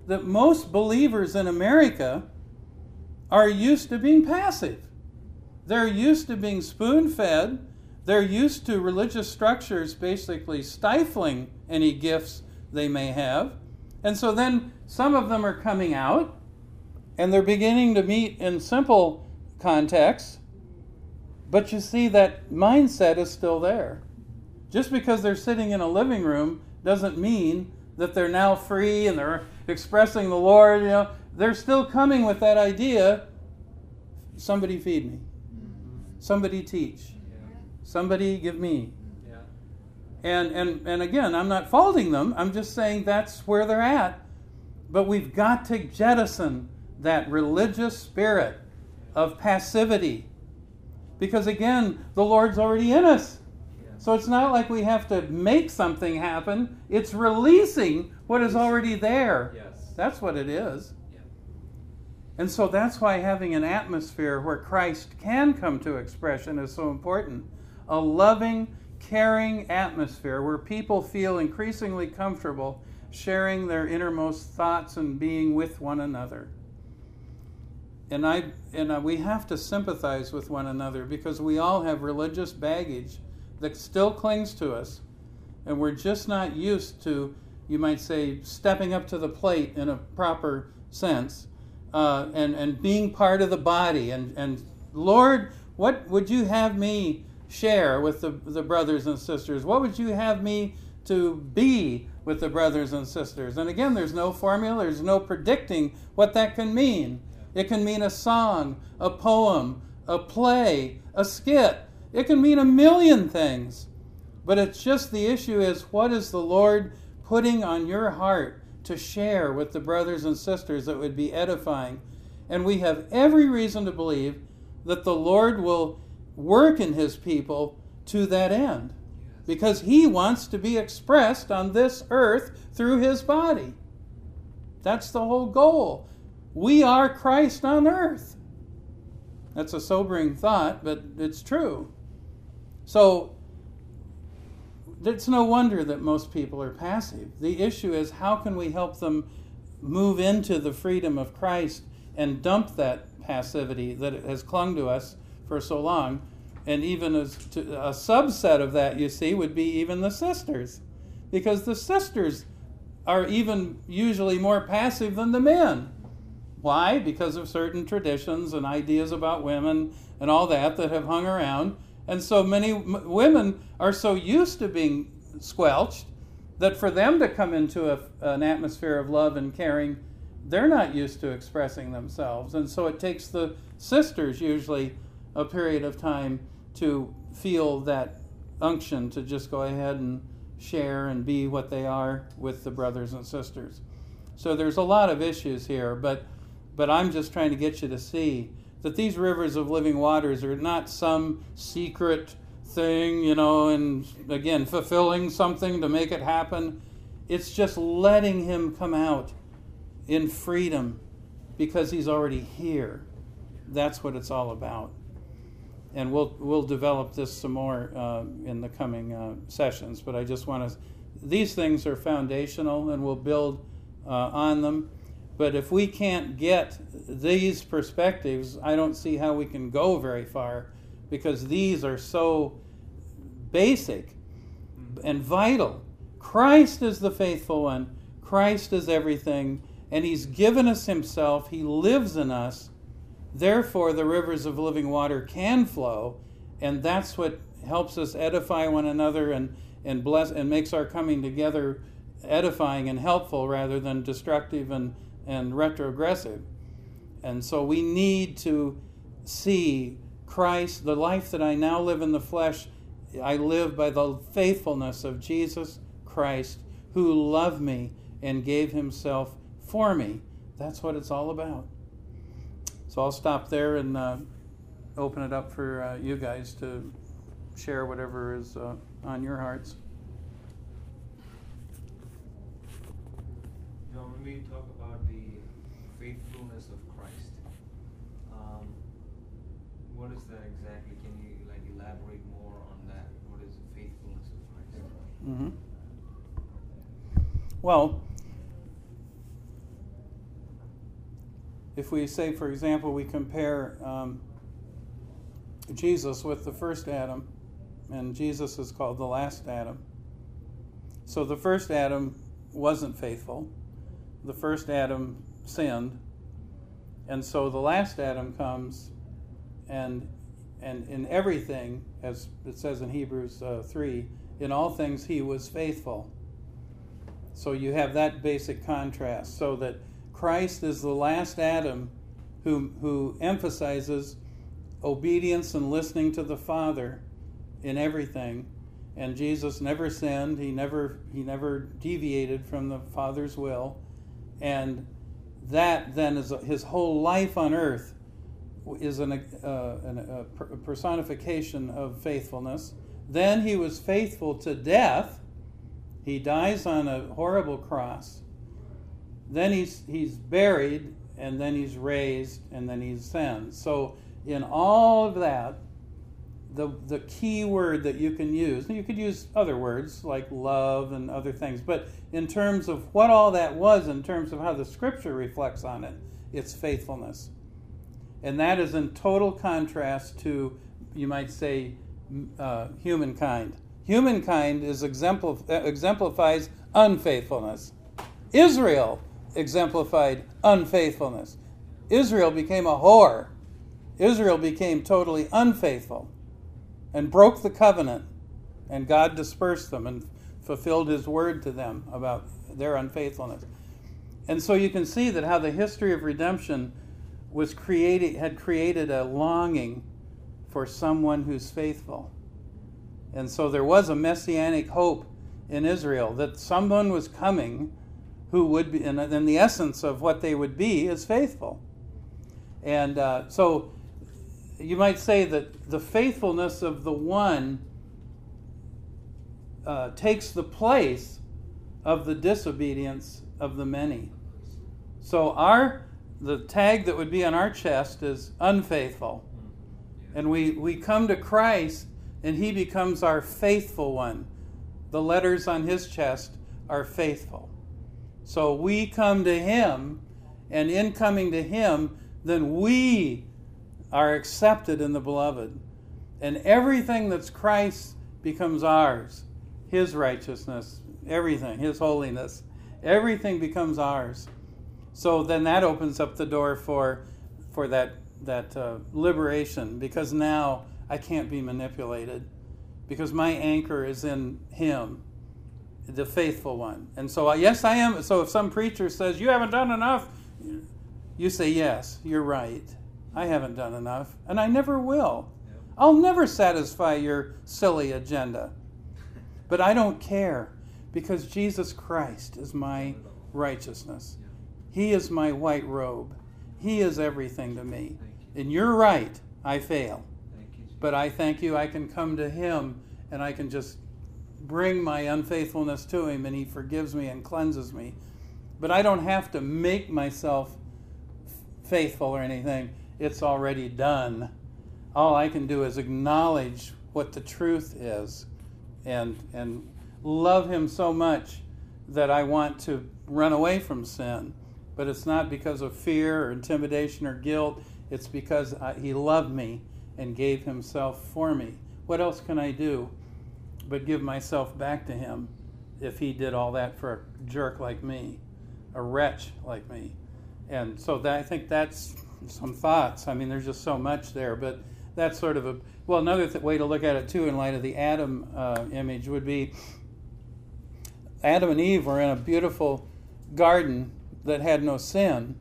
that most believers in America are used to being passive. They're used to being spoon-fed. They're used to religious structures basically stifling any gifts they may have. And so then some of them are coming out, and they're beginning to meet in simple contexts. But you see, that mindset is still there. Just because they're sitting in a living room doesn't mean that they're now free and they're expressing the Lord. You know, they're still coming with that idea, somebody feed me. Somebody teach. Somebody give me. Yeah. And, and, and again, I'm not faulting them. I'm just saying that's where they're at. But we've got to jettison that religious spirit of passivity. Because again, the Lord's already in us. So it's not like we have to make something happen. It's releasing what is already there. Yes. That's what it is. Yeah. And so that's why having an atmosphere where Christ can come to expression is so important. A loving, caring atmosphere where people feel increasingly comfortable sharing their innermost thoughts and being with one another. And I and uh, we have to sympathize with one another because we all have religious baggage that still clings to us, and we're just not used to, you might say, stepping up to the plate in a proper sense, uh, and, and being part of the body. And, and Lord, what would you have me share with the, the brothers and sisters? What would you have me to be with the brothers and sisters? And again, there's no formula, there's no predicting what that can mean. It can mean a song, a poem, a play, a skit. It can mean a million things. But it's just the issue is, what is the Lord putting on your heart to share with the brothers and sisters that would be edifying? And we have every reason to believe that the Lord will work in his people to that end. Because he wants to be expressed on this earth through his body. That's the whole goal. We are Christ on earth. That's a sobering thought, but it's true. So it's no wonder that most people are passive. The issue is, how can we help them move into the freedom of Christ and dump that passivity that has clung to us for so long? And even as to a subset of that, you see, would be even the sisters. Because the sisters are even usually more passive than the men. Why? Because of certain traditions and ideas about women and all that that have hung around. And so many m- women are so used to being squelched that for them to come into a, an atmosphere of love and caring, they're not used to expressing themselves. And so it takes the sisters usually a period of time to feel that unction to just go ahead and share and be what they are with the brothers and sisters. So there's a lot of issues here, but but I'm just trying to get you to see that these rivers of living waters are not some secret thing, you know, and again, fulfilling something to make it happen. It's just letting him come out in freedom because he's already here. That's what it's all about. And we'll we'll develop this some more uh, in the coming uh, sessions. But I just want to, these things are foundational, and we'll build uh, on them. But if we can't get these perspectives, I don't see how we can go very far, because these are so basic and vital. Christ is the faithful one. Christ is everything, and he's given us himself. He lives in us. Therefore, the rivers of living water can flow, and that's what helps us edify one another and, and bless and makes our coming together edifying and helpful rather than destructive and, and retrogressive. And so we need to see Christ, the life that I now live in the flesh, I live by the faithfulness of Jesus Christ, who loved me and gave himself for me. That's what it's all about. So I'll stop there and uh, open it up for uh, you guys to share whatever is uh, on your hearts. You know, when we talk about the faithfulness of Christ, um, what is that exactly? Can you like elaborate more on that? What is the faithfulness of Christ? Mm-hmm. Well, if we say, for example, we compare um, Jesus with the first Adam, and Jesus is called the last Adam. So the first Adam wasn't faithful. The first Adam sinned. And so the last Adam comes, and and in everything, as it says in Hebrews uh, three, in all things he was faithful. So you have that basic contrast, so that Christ is the last Adam who who emphasizes obedience and listening to the Father in everything. And Jesus never sinned. He never he never deviated from the Father's will. And that then is a, his whole life on earth is an, uh, an, a personification of faithfulness. Then he was faithful to death. He dies on a horrible cross. Then he's he's buried, and then he's raised, and then he ascends. So in all of that, the the key word that you can use, you could use other words like love and other things, but in terms of what all that was, in terms of how the Scripture reflects on it, it's faithfulness. And that is in total contrast to, you might say, uh, humankind. Humankind is exemplif- exemplifies unfaithfulness. Israel exemplified unfaithfulness. Israel became a whore. Israel became totally unfaithful and broke the covenant, and God dispersed them and fulfilled his word to them about their unfaithfulness. And so you can see that how the history of redemption was created, had created a longing for someone who's faithful. And so there was a messianic hope in Israel that someone was coming who would be, and, and the essence of what they would be is faithful. And uh, so you might say that the faithfulness of the one uh, takes the place of the disobedience of the many. So our the tag that would be on our chest is unfaithful. And we, we come to Christ, and he becomes our faithful one. The letters on his chest are faithful. So we come to him, and in coming to him, then we are accepted in the beloved. And everything that's Christ becomes ours. His righteousness, everything, his holiness, everything becomes ours. So then that opens up the door for for that that uh, liberation, because now I can't be manipulated, because my anchor is in him, the faithful one. And so uh, yes, I am. So if some preacher says, you haven't done enough, you say, yes, you're right. I haven't done enough, and I never will. Yep. I'll never satisfy your silly agenda. But I don't care, because Jesus Christ is my righteousness. He is my white robe. He is everything to me. And you're right, I fail. But I thank you, I can come to him, and I can just bring my unfaithfulness to him, and he forgives me and cleanses me. But I don't have to make myself faithful or anything. It's already done. All I can do is acknowledge what the truth is, and and love him so much that I want to run away from sin. But it's not because of fear or intimidation or guilt. It's because I, he loved me and gave himself for me. What else can I do but give myself back to him if he did all that for a jerk like me, a wretch like me? And so that, I think that's some thoughts. I mean, there's just so much there, but that's sort of a, well, another th- way to look at it too in light of the Adam uh, image would be Adam and Eve were in a beautiful garden that had no sin.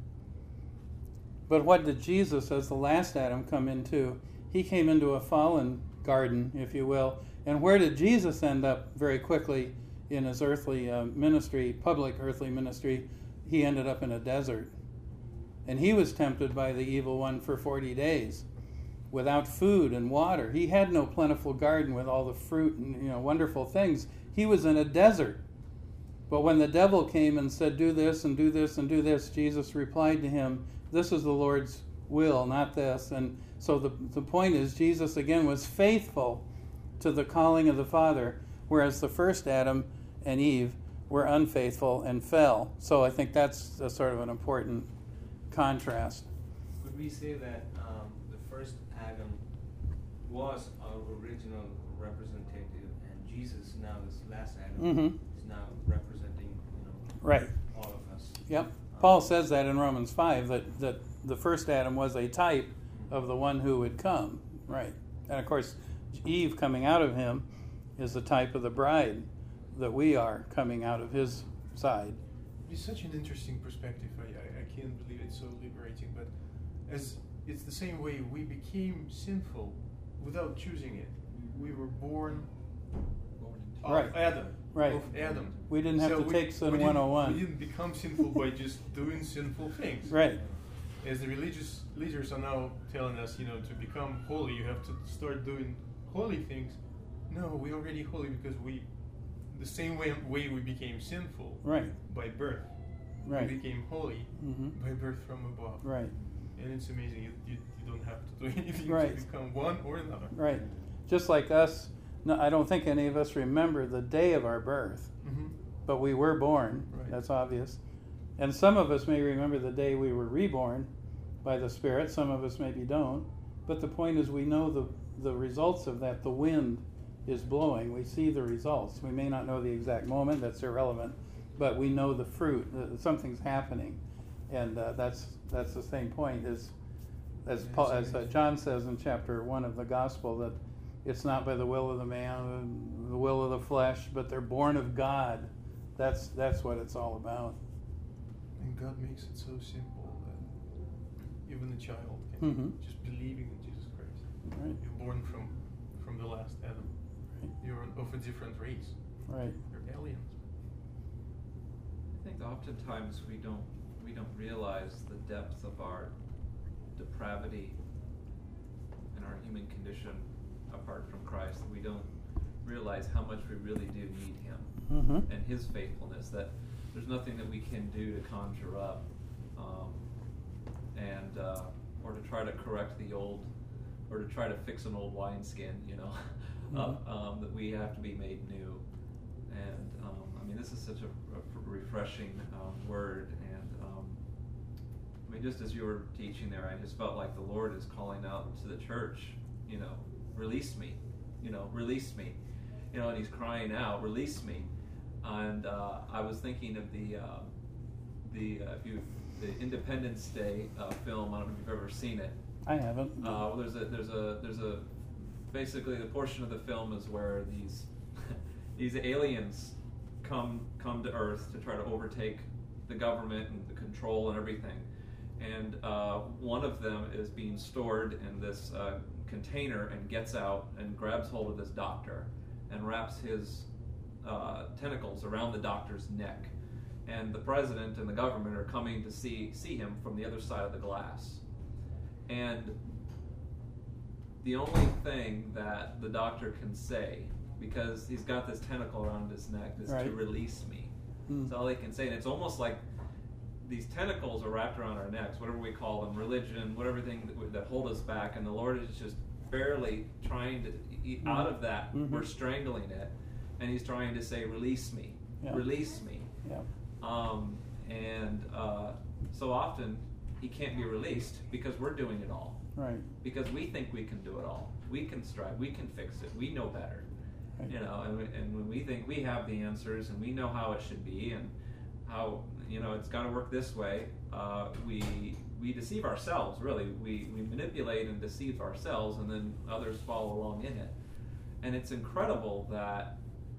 But what did Jesus, as the last Adam, come into? He came into a fallen garden, if you will. And where did Jesus end up very quickly in his earthly uh, ministry, public earthly ministry? He ended up in a desert. And he was tempted by the evil one for forty days without food and water. He had no plentiful garden with all the fruit and, you know, wonderful things. He was in a desert. But when the devil came and said, do this and do this and do this, Jesus replied to him, this is the Lord's will, not this. And so the, the point is, Jesus again was faithful to the calling of the Father, whereas the first Adam and Eve were unfaithful and fell. So I think that's a sort of an important contrast. we say that um, the first Adam was our original representative, and Jesus now, this last Adam, Mhm. is now representing, you know, Right. all of us. Yep. Um, Paul says that in Romans five, that, that the first Adam was a type of the one who would come. Right. And of course, Eve coming out of him is the type of the bride that we are coming out of his side. It's such an interesting perspective. I, I, I can't believe it's so liberating. But as it's the same way we became sinful without choosing it. We were born of Right. Adam. Right. Of Adam. We didn't have So to we- take Sin we didn't- one oh one. We didn't become sinful by just doing sinful things. Right. As the religious leaders are now telling us, you know, to become holy, you have to start doing holy things. No, we're already holy because we, the same way, way we became sinful Right. by birth, Right. we became holy Mhm. by birth from above. Right. And it's amazing. You, you, you don't have to do anything Right. to become one or another. Right. Just like us, no, I don't think any of us remember the day of our birth, Mm-hmm. but we were born. Right. That's obvious. And some of us may remember the day we were reborn by the Spirit. Some of us maybe don't. But the point is, we know the, the results of that. The wind is blowing. We see the results. We may not know the exact moment. That's irrelevant. But we know the fruit. That something's happening. And uh, that's that's the same point as as Paul, as uh, John says in chapter one of the Gospel, that it's not by the will of the man, the will of the flesh, but they're born of God. That's that's what it's all about. And God makes it so simple that even a child can Mhm. just believing in Jesus Christ. Right. You're born from from the last Adam. Right. You're of a different race. Right. You're aliens. I think oftentimes we don't we don't realize the depth of our depravity and our human condition apart from Christ. We don't realize how much we really do need Him Mm-hmm. and His faithfulness. That there's nothing that we can do to conjure up, um, and uh, or to try to correct the old, or to try to fix an old wineskin. You know, uh, um, that we have to be made new. And um, I mean, this is such a, a refreshing um, word. And um, I mean, just as you were teaching there, I just felt like the Lord is calling out to the church. You know, release me. You know, release me. You know, and He's crying out, release me. And uh, I was thinking of the uh, the uh, if you the Independence Day uh, film. I don't know if you've ever seen it. I haven't. Uh, there's a there's a there's a basically the portion of the film is where these these aliens come come to Earth to try to overtake the government and the control and everything. And uh, one of them is being stored in this uh, container and gets out and grabs hold of this doctor and wraps his uh, tentacles around the doctor's neck. And the president and the government are coming to see see him from the other side of the glass. And the only thing that the doctor can say, because he's got this tentacle around his neck, is Right. to release me. Mm. That's all he can say. And it's almost like these tentacles are wrapped around our necks, whatever we call them, religion, whatever thing that, that hold us back. And the Lord is just barely trying to, e- out of that, Mhm. we're strangling it. And He's trying to say, release me, Yeah. release me. Yeah. Um, and uh, so often He can't be released because we're doing it all. Right. Because we think we can do it all. We can strive. We can fix it. We know better. Right. You know, and, we, and when we think we have the answers and we know how it should be and how, you know, it's got to work this way, uh, we we deceive ourselves, really. We, we manipulate and deceive ourselves, and then others follow along in it. And it's incredible that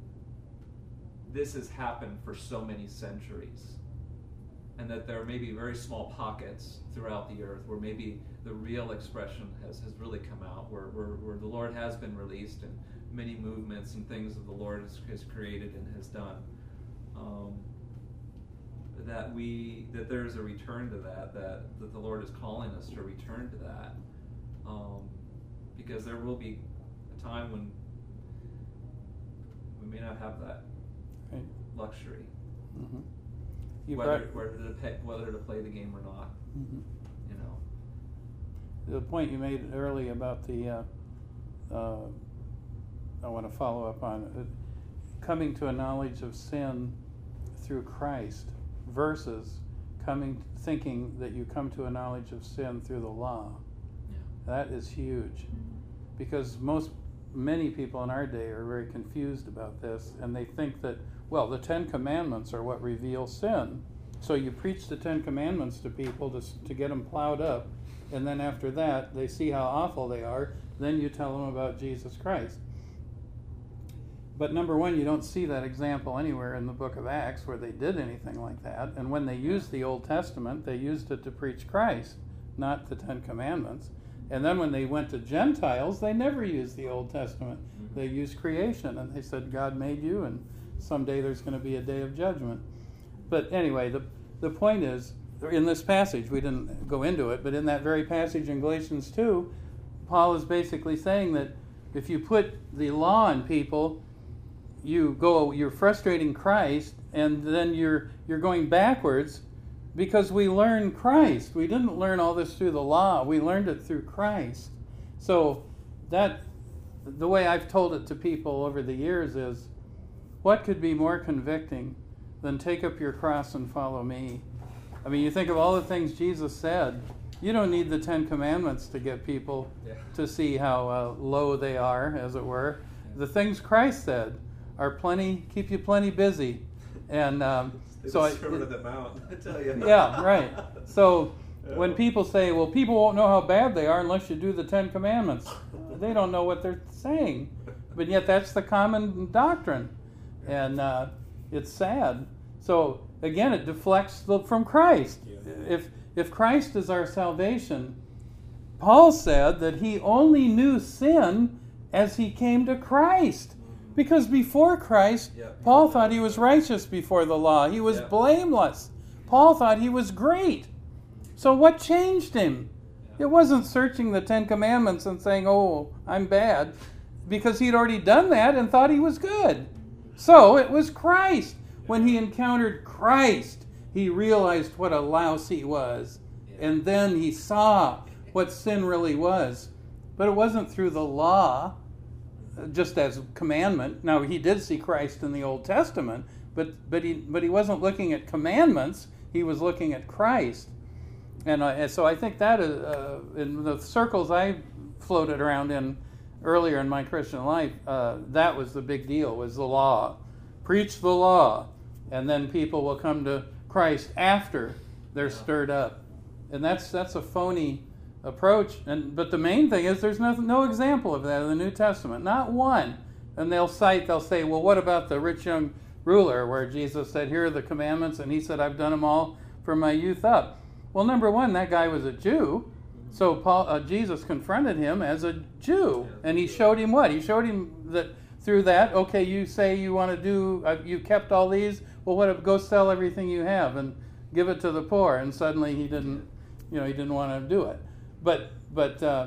this has happened for so many centuries. And that there may be very small pockets throughout the earth where maybe the real expression has, has really come out, where, where, where the Lord has been released, and many movements and things that the Lord has, has created and has done. Um, that we that there's a return to that, that, that the Lord is calling us to return to that. Um, because there will be a time when we may not have that Right. luxury. Mm-hmm. You Whether, brought, whether, to pay, whether to play the game or not, Mhm. you know. The point you made earlier about the, uh, uh, I want to follow up on it, coming to a knowledge of sin through Christ versus coming, thinking that you come to a knowledge of sin through the law. Yeah. That is huge, because most, many people in our day are very confused about this, and they think that, well, the Ten Commandments are what reveal sin. So you preach the Ten Commandments to people to, to get them plowed up, and then after that, they see how awful they are, then you tell them about Jesus Christ. But number one, you don't see that example anywhere in the book of Acts where they did anything like that. And when they used the Old Testament, they used it to preach Christ, not the Ten Commandments. And then when they went to Gentiles, they never used the Old Testament. They used creation, and they said, God made you, and someday there's going to be a day of judgment. But anyway, the, the point is, in this passage, we didn't go into it, but in that very passage in Galatians two, Paul is basically saying that if you put the law on people, you go, you're frustrating Christ, and then you're you're going backwards, because we learn Christ. We didn't learn all this through the law. We learned it through Christ. So that, the way I've told it to people over the years is, what could be more convicting than take up your cross and follow me? I mean, you think of all the things Jesus said. You don't need the Ten Commandments to get people Yeah. to see how uh, low they are, as it were. The things Christ said are plenty, keep you plenty busy. And um, so I, Sermon of the Mount, I tell you. yeah, right. So when people say, well, people won't know how bad they are unless you do the Ten Commandments, they don't know what they're saying. But yet that's the common doctrine. And uh, it's sad. So again, it deflects the, from Christ. If if Christ is our salvation, Paul said that he only knew sin as he came to Christ. Because before Christ, Yeah. Paul thought he was righteous before the law. He was Yeah. blameless. Paul thought he was great. So what changed him? Yeah. It wasn't searching the Ten Commandments and saying, oh, I'm bad, because he'd already done that and thought he was good. So it was Christ. When he encountered Christ, he realized what a louse he was. Yeah. And then he saw what sin really was. But it wasn't through the law, just as commandment. Now, he did see Christ in the Old Testament, but but he but he wasn't looking at commandments. He was looking at Christ. And, uh, and so I think that is, uh, in the circles I floated around in earlier in my Christian life, uh, that was the big deal, was the law. Preach the law, and then people will come to Christ after they're Yeah. stirred up. And that's that's a phony approach. And but the main thing is there's no, no example of that in the New Testament, not one. And they'll cite, they'll say, well, what about the rich young ruler, where Jesus said, here are the commandments, and he said, I've done them all from my youth up. Well, number one, that guy was a Jew, so Paul, uh, Jesus confronted him as a Jew, and he showed him what? He showed him that through that, okay, you say you want to do, uh, you kept all these, well, what if, go sell everything you have and give it to the poor, and suddenly he didn't, you know, he didn't want to do it. But, but, uh,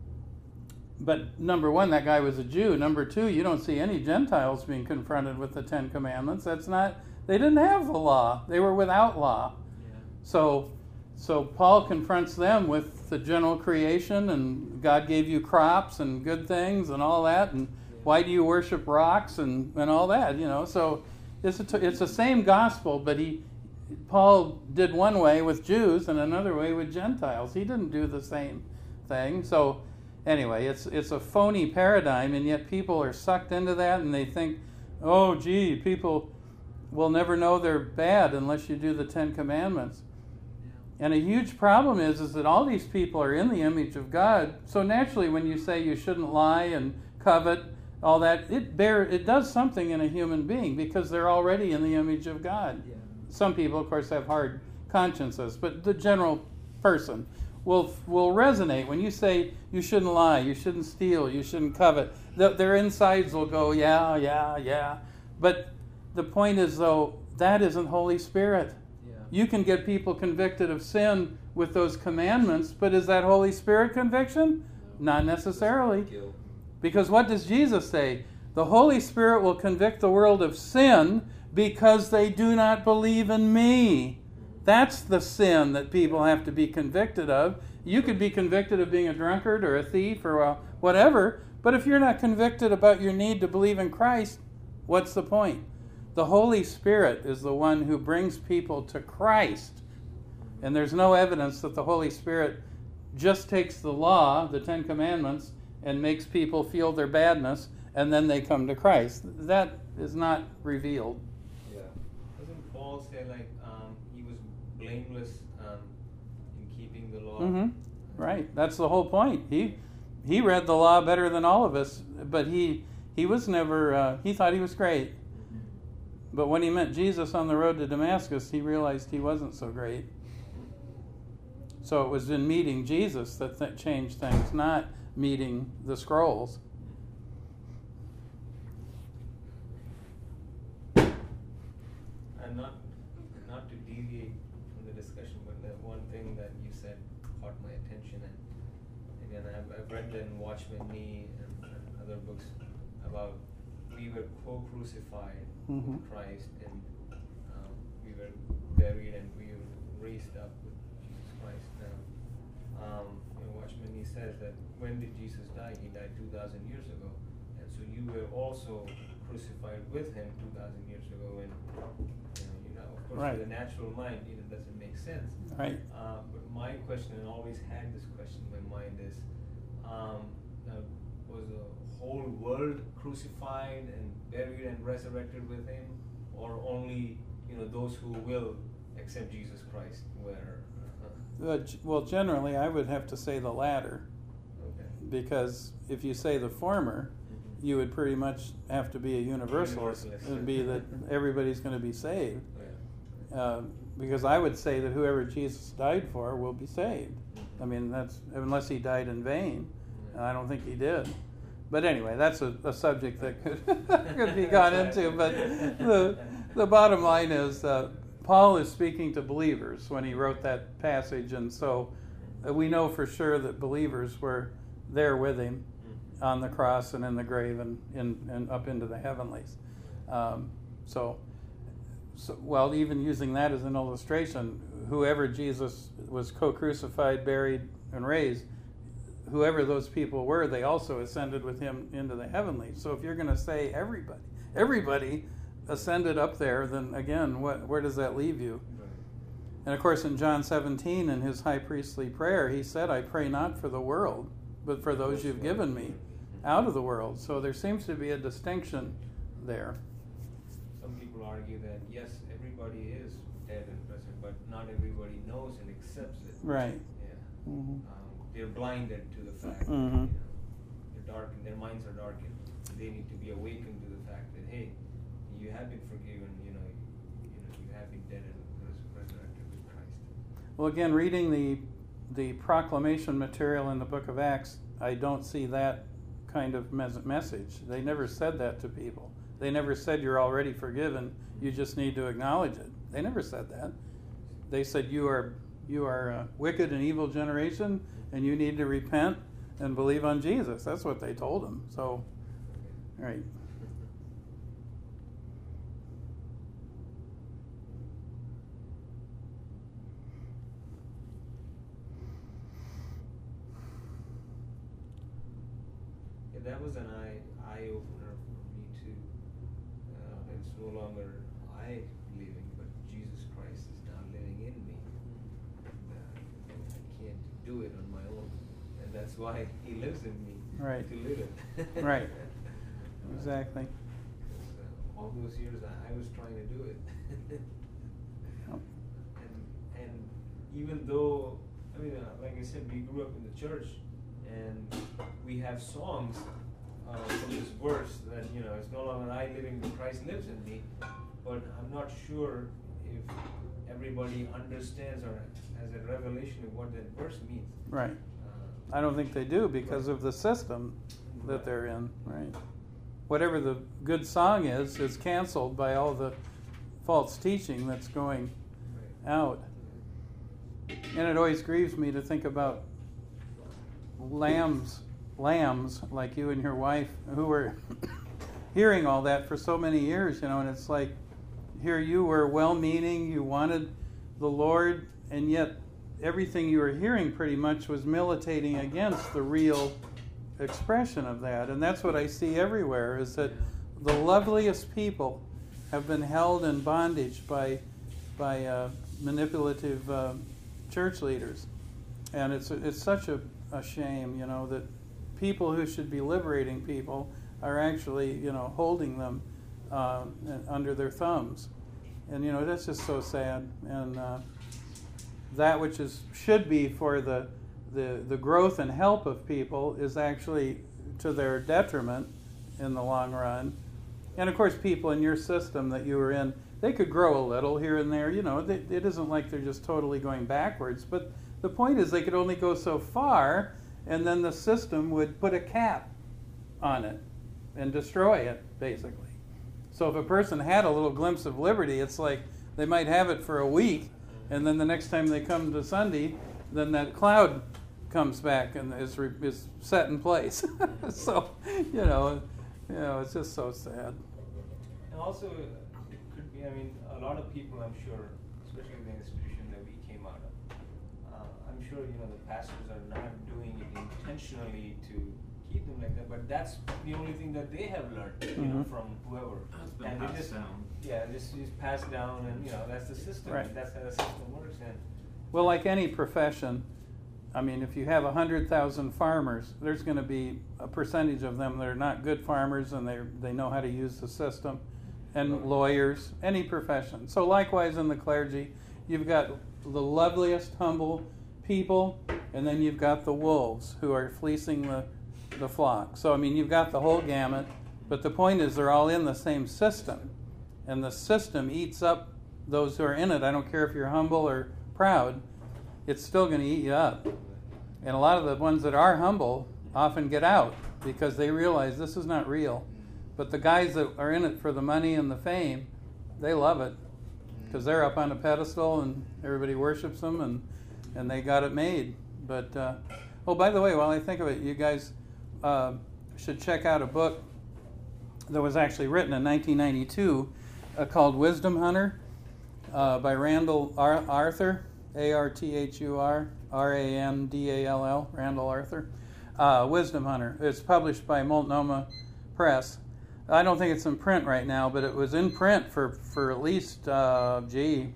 but number one, that guy was a Jew. Number two, you don't see any Gentiles being confronted with the Ten Commandments. That's not, they didn't have the law. They were without law. Yeah. So, so Paul confronts them with the general creation, and God gave you crops and good things and all that, and why do you worship rocks and, and all that, you know? So it's a, it's the same gospel, but he, Paul did one way with Jews and another way with Gentiles. He didn't do the same thing. So anyway, it's it's a phony paradigm, and yet people are sucked into that, and they think, oh, gee, people will never know they're bad unless you do the Ten Commandments. And a huge problem is, is that all these people are in the image of God. So naturally, when you say you shouldn't lie and covet, all that, it bear it does something in a human being, because they're already in the image of God. Yeah. Some people, of course, have hard consciences, but the general person will will resonate when you say you shouldn't lie, you shouldn't steal, you shouldn't covet. The, their insides will go, yeah, yeah, yeah. But the point is, though, that isn't Holy Spirit. Yeah. You can get people convicted of sin with those commandments, but is that Holy Spirit conviction? Not necessarily. Guilt. Because what does Jesus say? The Holy Spirit will convict the world of sin because they do not believe in me. That's the sin that people have to be convicted of. You could be convicted of being a drunkard or a thief or uh, whatever, but if you're not convicted about your need to believe in Christ, what's the point? The Holy Spirit is the one who brings people to Christ. And there's no evidence that the Holy Spirit just takes the law, the Ten Commandments, and makes people feel their badness, and then they come to Christ. That is not revealed. Yeah. Doesn't Paul say like um, he was blameless um, in keeping the law? Mm-hmm. Right. That's the whole point. He he read the law better than all of us, but he he was never. Uh, he thought he was great. But when he met Jesus on the road to Damascus, he realized he wasn't so great. So it was in meeting Jesus that th- changed things, not meeting the scrolls. And not not to deviate from the discussion, but the one thing that you said caught my attention, and again, I've, I've read that in Watchman Nee and, and other books about we were co-crucified Mhm. with Christ, and um, we were buried, and we were raised up with Jesus Christ. Now, um, you know, Watchman Nee says that when did Jesus die? He died two thousand years ago, and so you were also crucified with him two thousand years ago, and you know, you know, of course, Right. for the natural mind, it doesn't make sense. Right. Uh, but my question, and I always had this question in my mind, is um, uh, was the whole world crucified and buried and resurrected with him, or only you know those who will accept Jesus Christ were? Uh, Uh, g- well, generally, I would have to say the latter, okay. because if you say the former, Mhm. you would pretty much have to be a universalist. Universalist. It would be that everybody's going to be saved. Yeah. Uh, because I would say that whoever Jesus died for will be saved. Mhm. I mean, that's unless he died in vain, and Yeah. I don't think he did. But anyway, that's a, a subject that could could be gone into. But the the bottom line is, uh, Paul is speaking to believers when he wrote that passage, and so uh, we know for sure that believers were there with him Mhm. on the cross and in the grave and in and up into the heavenlies. Um, so, so, well, even using that as an illustration, whoever Jesus was co-crucified, buried, and raised, whoever those people were, they also ascended with him into the heavenlies. So if you're going to say everybody, everybody ascended up there, then again, what, where does that leave you? Right. And of course, in John seventeen, in his high priestly prayer, he said, I pray not for the world, but for those you've given me out of the world. So there seems to be a distinction there. Some people argue that yes, everybody is dead and present, but not everybody knows and accepts it. Right. Yeah. Mm-hmm. Um, they're blinded to the fact. Mhm. You know, they're darkened. Their minds are darkened. They need to be awakened to the fact that hey, you have been forgiven. You know, you, you know, you have been dead and res- resurrected with Christ. Well, again, reading the the proclamation material in the book of Acts, I don't see that kind of mes- message. They never said that to people. They never said you're already forgiven. You just need to acknowledge it. They never said that. They said you are you are a wicked and evil generation, and you need to repent and believe on Jesus. That's what they told them. So, right. Yeah, that was an eye eye opener for me too. Uh, it's no longer I living, but Jesus Christ is now living in me. And, uh, I can't do it on my own, and that's why He lives in me. Right. To live it. Right. Uh, Exactly. 'cause, uh, all those years I, I was trying to do it. Yep. and and even though I mean, uh, like I said, we grew up in the church, and we have songs uh, from this verse that you know it's no longer I living, but Christ lives in me. But I'm not sure if everybody understands or has a revelation of what that verse means. Right. Uh, I don't think they do because of the system that Right. they're in, right? Whatever the good song is, is canceled by all the false teaching that's going right. out. And it always grieves me to think about lambs, lambs like you and your wife who were hearing all that for so many years, you know, and it's like, here you were well-meaning, you wanted the Lord, and yet everything you were hearing pretty much was militating against the real expression of that. And that's what I see everywhere, is that the loveliest people have been held in bondage by by uh, manipulative uh, church leaders. And it's it's such a, a shame, you know, that people who should be liberating people are actually, you know, holding them uh, under their thumbs. And, you know, that's just so sad. And uh, that which is should be for the, the, the growth and help of people is actually to their detriment in the long run. And, of course, people in your system that you were in, they could grow a little here and there. You know, they, it isn't like they're just totally going backwards. But the point is they could only go so far, and then the system would put a cap on it and destroy it, basically. So if a person had a little glimpse of liberty, it's like they might have it for a week, and then the next time they come to Sunday, then that cloud comes back and is, re- is set in place. So, you know, you know, it's just so sad. And also, it could be, I mean, a lot of people, I'm sure, especially in the institution that we came out of, uh, I'm sure, you know, the pastors are not doing it intentionally to keep them like that, but that's the only thing that they have learned, you Mm-hmm. know, from whoever. It's been and they passed just, down. Yeah, this is passed down, and you know, that's the system. Right. And that's how the system works. And Well, like any profession, I mean, if you have one hundred thousand farmers, there's going to be a percentage of them that are not good farmers and they they know how to use the system, and lawyers, any profession. So likewise in the clergy, you've got the loveliest, humble people, and then you've got the wolves who are fleecing the, the flock. So, I mean, you've got the whole gamut, but the point is they're all in the same system, and the system eats up those who are in it. I don't care if you're humble or proud, it's still going to eat you up. And a lot of the ones that are humble often get out because they realize this is not real. But the guys that are in it for the money and the fame, they love it because they're up on a pedestal and everybody worships them, and, and they got it made. But, uh, oh, by the way, while I think of it, you guys uh, should check out a book that was actually written in nineteen ninety-two uh, called Wisdom Hunter uh, by Randall Ar- Arthur, A R T H U R, R A N D A L L, Randall Arthur. Uh, Wisdom Hunter. It's published by Multnomah Press. I don't think it's in print right now, but it was in print for, for at least, uh, gee,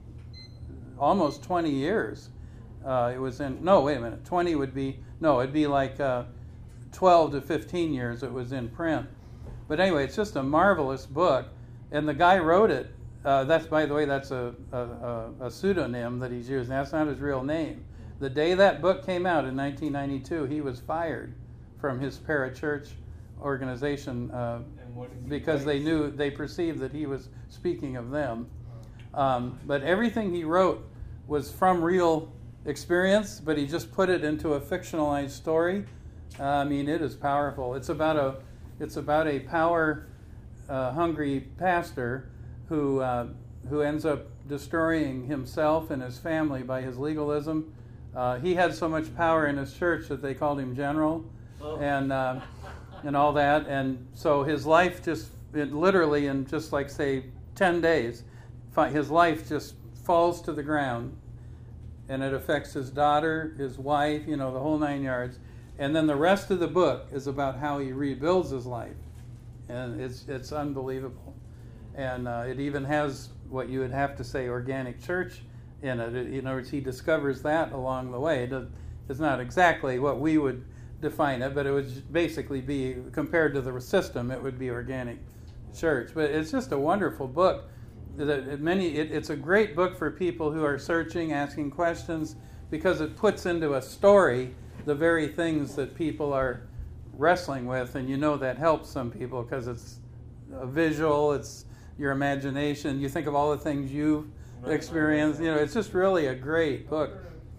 almost twenty years. Uh, it was in, no, wait a minute, twenty would be, no, it'd be like uh, twelve to fifteen years it was in print. But anyway, it's just a marvelous book, and the guy wrote it. Uh, that's, by the way, that's a, a, a pseudonym that he's using. That's not his real name. The day that book came out in nineteen ninety-two, he was fired from his parachurch organization uh, and what is he because they writes? knew, they perceived that he was speaking of them. Um, but everything he wrote was from real experience, but he just put it into a fictionalized story. Uh, I mean, it is powerful. It's about a, it's about a power-hungry uh, pastor who uh, who ends up destroying himself and his family by his legalism. Uh, he had so much power in his church that they called him general, Oh. and uh, and all that. And so his life just, it literally in just like say ten days, fi- his life just falls to the ground, and it affects his daughter, his wife, you know, the whole nine yards. And then the rest of the book is about how he rebuilds his life, and it's it's unbelievable. And uh, it even has what you would have to say organic church in it. it. In other words, he discovers that along the way. It does, it's not exactly what we would define it, but it would basically be, compared to the system, it would be organic church. But it's just a wonderful book. That many, it, it's a great book for people who are searching, asking questions, because it puts into a story the very things that people are wrestling with, and you know that helps some people because it's a visual, it's your imagination. You think of all the things you've Right, experienced. right, right. You know, it's just really a great book.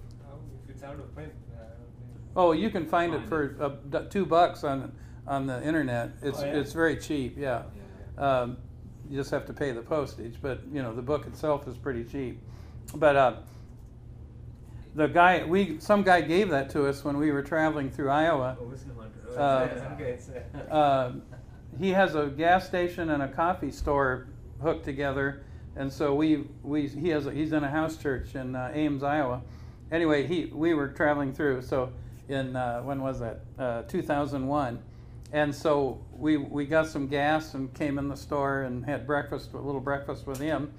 If it's out of print, uh, I don't think. Oh, you can find it Find for uh, d- two bucks on on the internet. It's Oh, yeah? it's very cheap. Yeah, Yeah. um, you just have to pay the postage, but you know the book itself is pretty cheap. But uh, the guy, we some guy gave that to us when we were traveling through Iowa. Oh, Wisdom Hunter. Uh, Oh, okay, it's, uh, Uh, he has a gas station and a coffee store hooked together, and so we we he has a, he's in a house church in uh, Ames, Iowa. Anyway, he we were traveling through. So in uh, when was that? Uh, two thousand one, and so we we got some gas and came in the store and had breakfast, a little breakfast with him.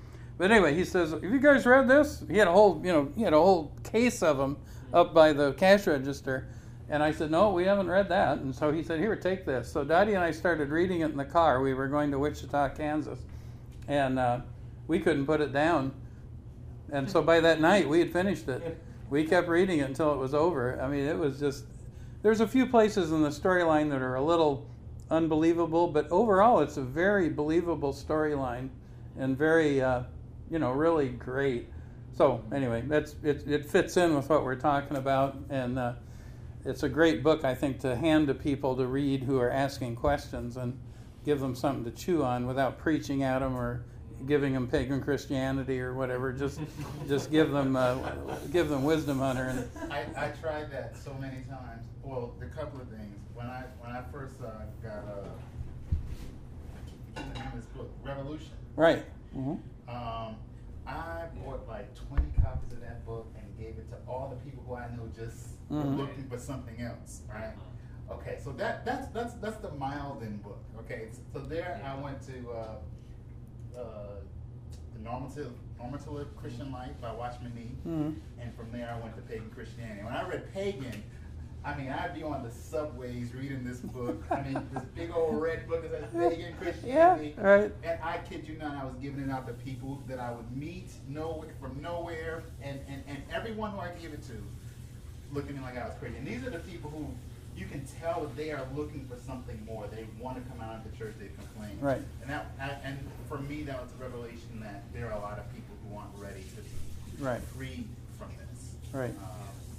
But anyway, he says, "Have you guys read this?" He had a whole, you know, he had a whole case of them up by the cash register. And I said, "No, we haven't read that." And so he said, "Here, take this." So Dottie and I started reading it in the car. We were going to Wichita, Kansas. And uh, we couldn't put it down. And so by that night, we had finished it. We kept reading it until it was over. I mean, it was just, there's a few places in the storyline that are a little unbelievable, but overall it's a very believable storyline and very, uh, you know, really great. So anyway, that's it, it fits in with what we're talking about, and uh, it's a great book, I think, to hand to people to read who are asking questions and give them something to chew on without preaching at them or giving them pagan Christianity or whatever. Just, just give them, uh, give them Wisdom Hunter. And I, I tried that so many times. Well, a couple of things. When I when I first uh, got uh, what's the name of this book, Revolution. right. Mm-hmm. Um, I bought like twenty copies of that book and gave it to all the people who I knew just were Mhm. looking for something else, right? Okay, so that that's that's that's the Malden book. Okay, so there I went to uh, uh, the Normative Normative Christian Life by Watchman Nee, Mm-hmm. and from there I went to Pagan Christianity. When I read Pagan, I mean, I'd be on the subways reading this book. I mean, this big old red book that says Pagan Christianity. Yeah, right. And I kid you not, I was giving it out to people that I would meet no, from nowhere, and, and, and everyone who I give it to looked at me like I was crazy. And these are the people who you can tell that they are looking for something more. They want to come out of the church, they complain. Right. And that, I, and for me, that was a revelation that there are a lot of people who aren't ready to be Right. freed from this. Right. Um,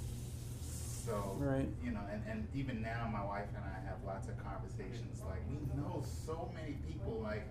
So, Right. you know, and, and even now my wife and I have lots of conversations, like we know so many people, like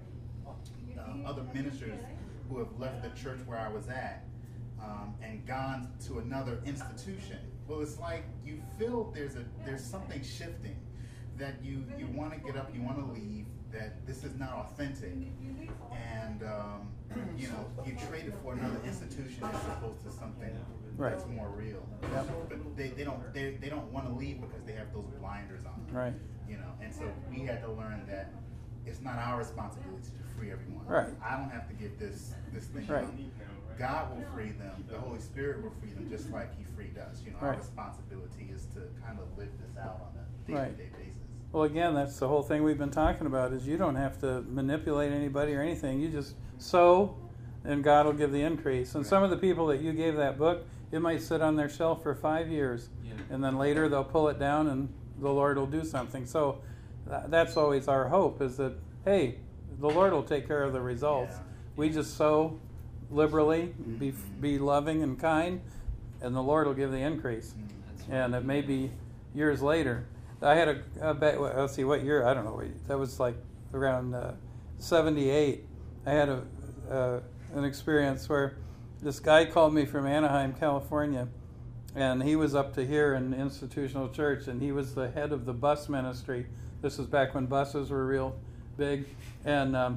um, other ministers who have left the church where I was at um, and gone to another institution. Well, it's like you feel there's a there's something shifting, that you, you want to get up, you want to leave, that this is not authentic, and um, you know, you trade it for another institution as opposed to something Right. that's more real. Yep. But they, they don't they, they don't want to leave because they have those blinders on. Right. You know, and so we had to learn that it's not our responsibility to free everyone. Right. I don't have to give this this thing. Right. up. God will free them. The Holy Spirit will free them, just like He freed us. You know, our Right. responsibility is to kind of live this out on a Right. day-to-day basis. Well, again, that's the whole thing we've been talking about, is you don't have to manipulate anybody or anything. You just sow, and God will give the increase. And some of the people that you gave that book, it might sit on their shelf for five years. Yeah. And then later they'll pull it down and the Lord will do something. So tha- that's always our hope, is that, hey, the Lord will take care of the results. Yeah. We just sow liberally, be, be loving and kind, and the Lord will give the increase. That's And it may be years later. I had a, a bet, well, let's see, what year? I don't know. That was like around uh, seventy-eight. I had a uh, an experience where this guy called me from Anaheim, California, and he was up to here in Institutional Church, and he was the head of the bus ministry. This was back when buses were real big. And um,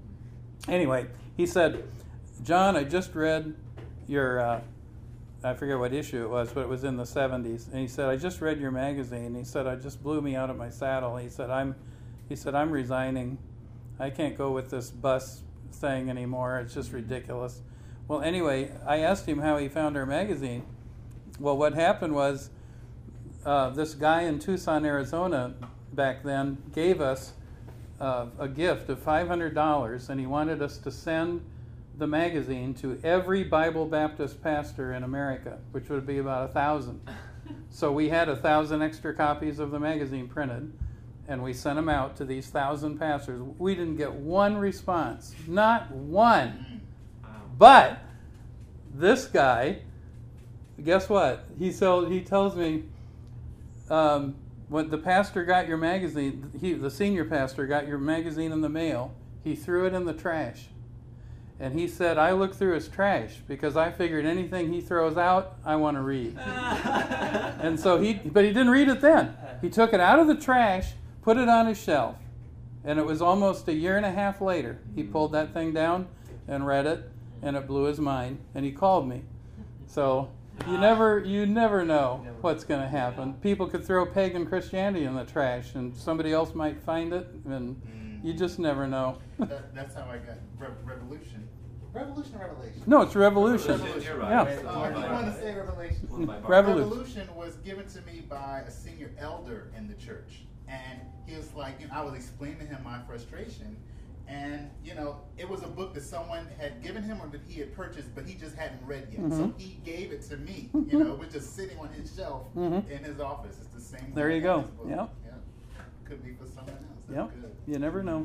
anyway, he said, "John, I just read your, uh, I forget what issue it was, but it was in the seventies. And he said, I just read your magazine. He said, it just blew me out of my saddle. He said, I'm, he said, I'm resigning. I can't go with this bus thing anymore. It's just ridiculous." Well, anyway, I asked him how he found our magazine. Well, what happened was uh, this guy in Tucson, Arizona, back then, gave us uh, a gift of five hundred dollars, and he wanted us to send the magazine to every Bible Baptist pastor in America, which would be about a thousand. So we had a thousand extra copies of the magazine printed, and we sent them out to these thousand pastors. We didn't get one response, not one. But this guy, guess what? He so he tells me um, when the pastor got your magazine, he the senior pastor got your magazine in the mail. He threw it in the trash, and he said, "I look through his trash because I figured anything he throws out, I want to read." And so he, but he didn't read it then. He took it out of the trash, put it on his shelf, and it was almost a year and a half later. He pulled that thing down and read it. And it blew his mind, and he called me. So you never, you never know what's going to happen. People could throw pagan Christianity in the trash, and somebody else might find it, and you just never know. that, that's how I got Re- Revolution. Revolution or Revelation? No, it's Revolution. Revolution, you're right. Yeah. It's Uh, one you by- want to say Revelation? one by Barth. Revolution. Revolution was given to me by a senior elder in the church, and he was like, you know, I was explaining to him my frustration, and you know, it was a book that someone had given him or that he had purchased, but he just hadn't read yet. So Mhm. he gave it to me. You know, it was just sitting on his shelf Mhm. in his office. It's the same. There book you as go. this book. Yep. Yeah. Could be for someone else. That's Yep. good. You never know.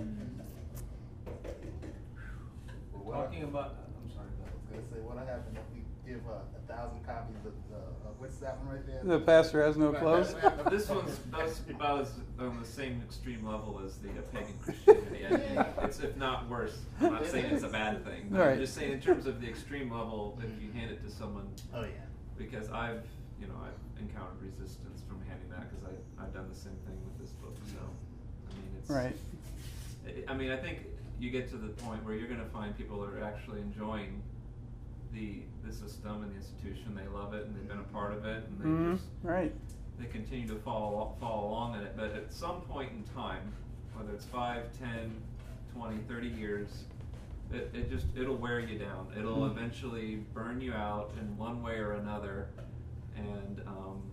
Well, what Talking about, I'm sorry, I was gonna say, what happened if we give uh, a thousand copies of the uh, what's that one right there? The pastor has no clothes. This one's that's about as on the same extreme level as the uh, pagan Christianity. I mean, it's if not worse. I'm not saying it's a bad thing. Right. I'm just saying in terms of the extreme level, if you hand it to someone, Oh yeah. because I've you know I've encountered resistance from handing that because I I've done the same thing with this book. So I mean it's Right. I- I mean I think you get to the point where you're going to find people that are actually enjoying the the system and the institution. They love it and they've been a part of it and they Mhm. just Right. they continue to follow follow along in it. But at some point in time, whether it's five, ten, twenty, thirty years, it, it just it'll wear you down. It'll Mhm. eventually burn you out in one way or another, and um,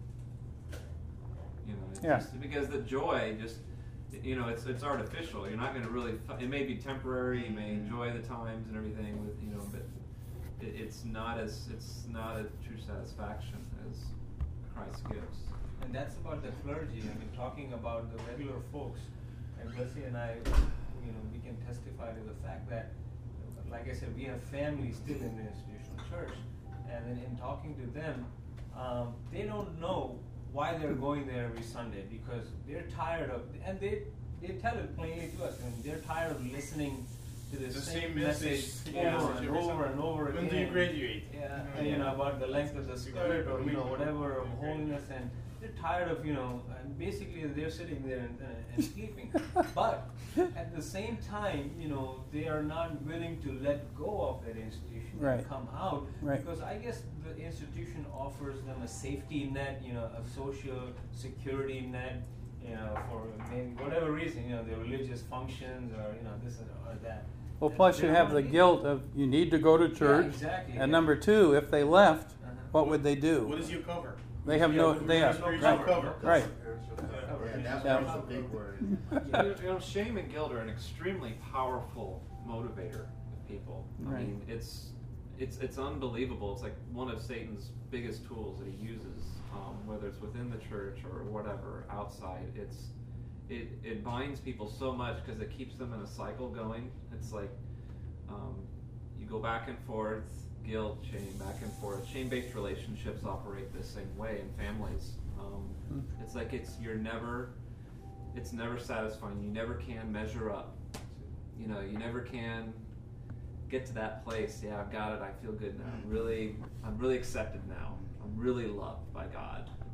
you know, it's Yeah. just, because the joy just you know it's it's artificial. You're not going to really. It may be temporary. You may enjoy the times and everything with you know, but it, it's not as it's not a true satisfaction as Christ gives. and that's about the clergy. I mean, talking about the regular folks, and Leslie and I, you know, we can testify to the fact that, like I said, we have families still in the institutional church, and in, in talking to them, um, they don't know why they're going there every Sunday because they're tired of, and they they tell it plainly to us, I mean, they're tired of listening to the, The same, same message, message, over yeah, and every over Sunday. and over When again. do you graduate? Yeah, You and, know, you know, yeah. about the length of the skirt or you know whatever of holiness, and they're tired of you know, and basically they're sitting there and, uh, and sleeping. But at the same time, you know, they are not willing to let go of that institution Right. and come out Right. because I guess the institution offers them a safety net, you know, a social security net, you know, for maybe whatever reason, you know, their religious functions or you know this or that. Well, And plus you they have don't the need- guilt of you need to go to church. exactly, And yeah. number two, if they left, Uh-huh. what would they do? What is your cover? They have no. Yeah, They have spiritual right. cover. Right. Yeah, that's Yeah. that's a big word. You know, shame and guilt are an extremely powerful motivator of people. I Right. mean, it's it's it's unbelievable. It's like one of Satan's biggest tools that he uses, um, whether it's within the church or whatever outside. It's it it binds people so much because it keeps them in a cycle going. It's like um, you go back and forth, guilt, shame, back and forth. Shame-based relationships operate the same way in families. Um, Mm. it's like it's you're never, it's never satisfying. You never can measure up. You know, you never can get to that place. Yeah, I've got it. I feel good now. I'm really, I'm really accepted now. I'm really loved by God.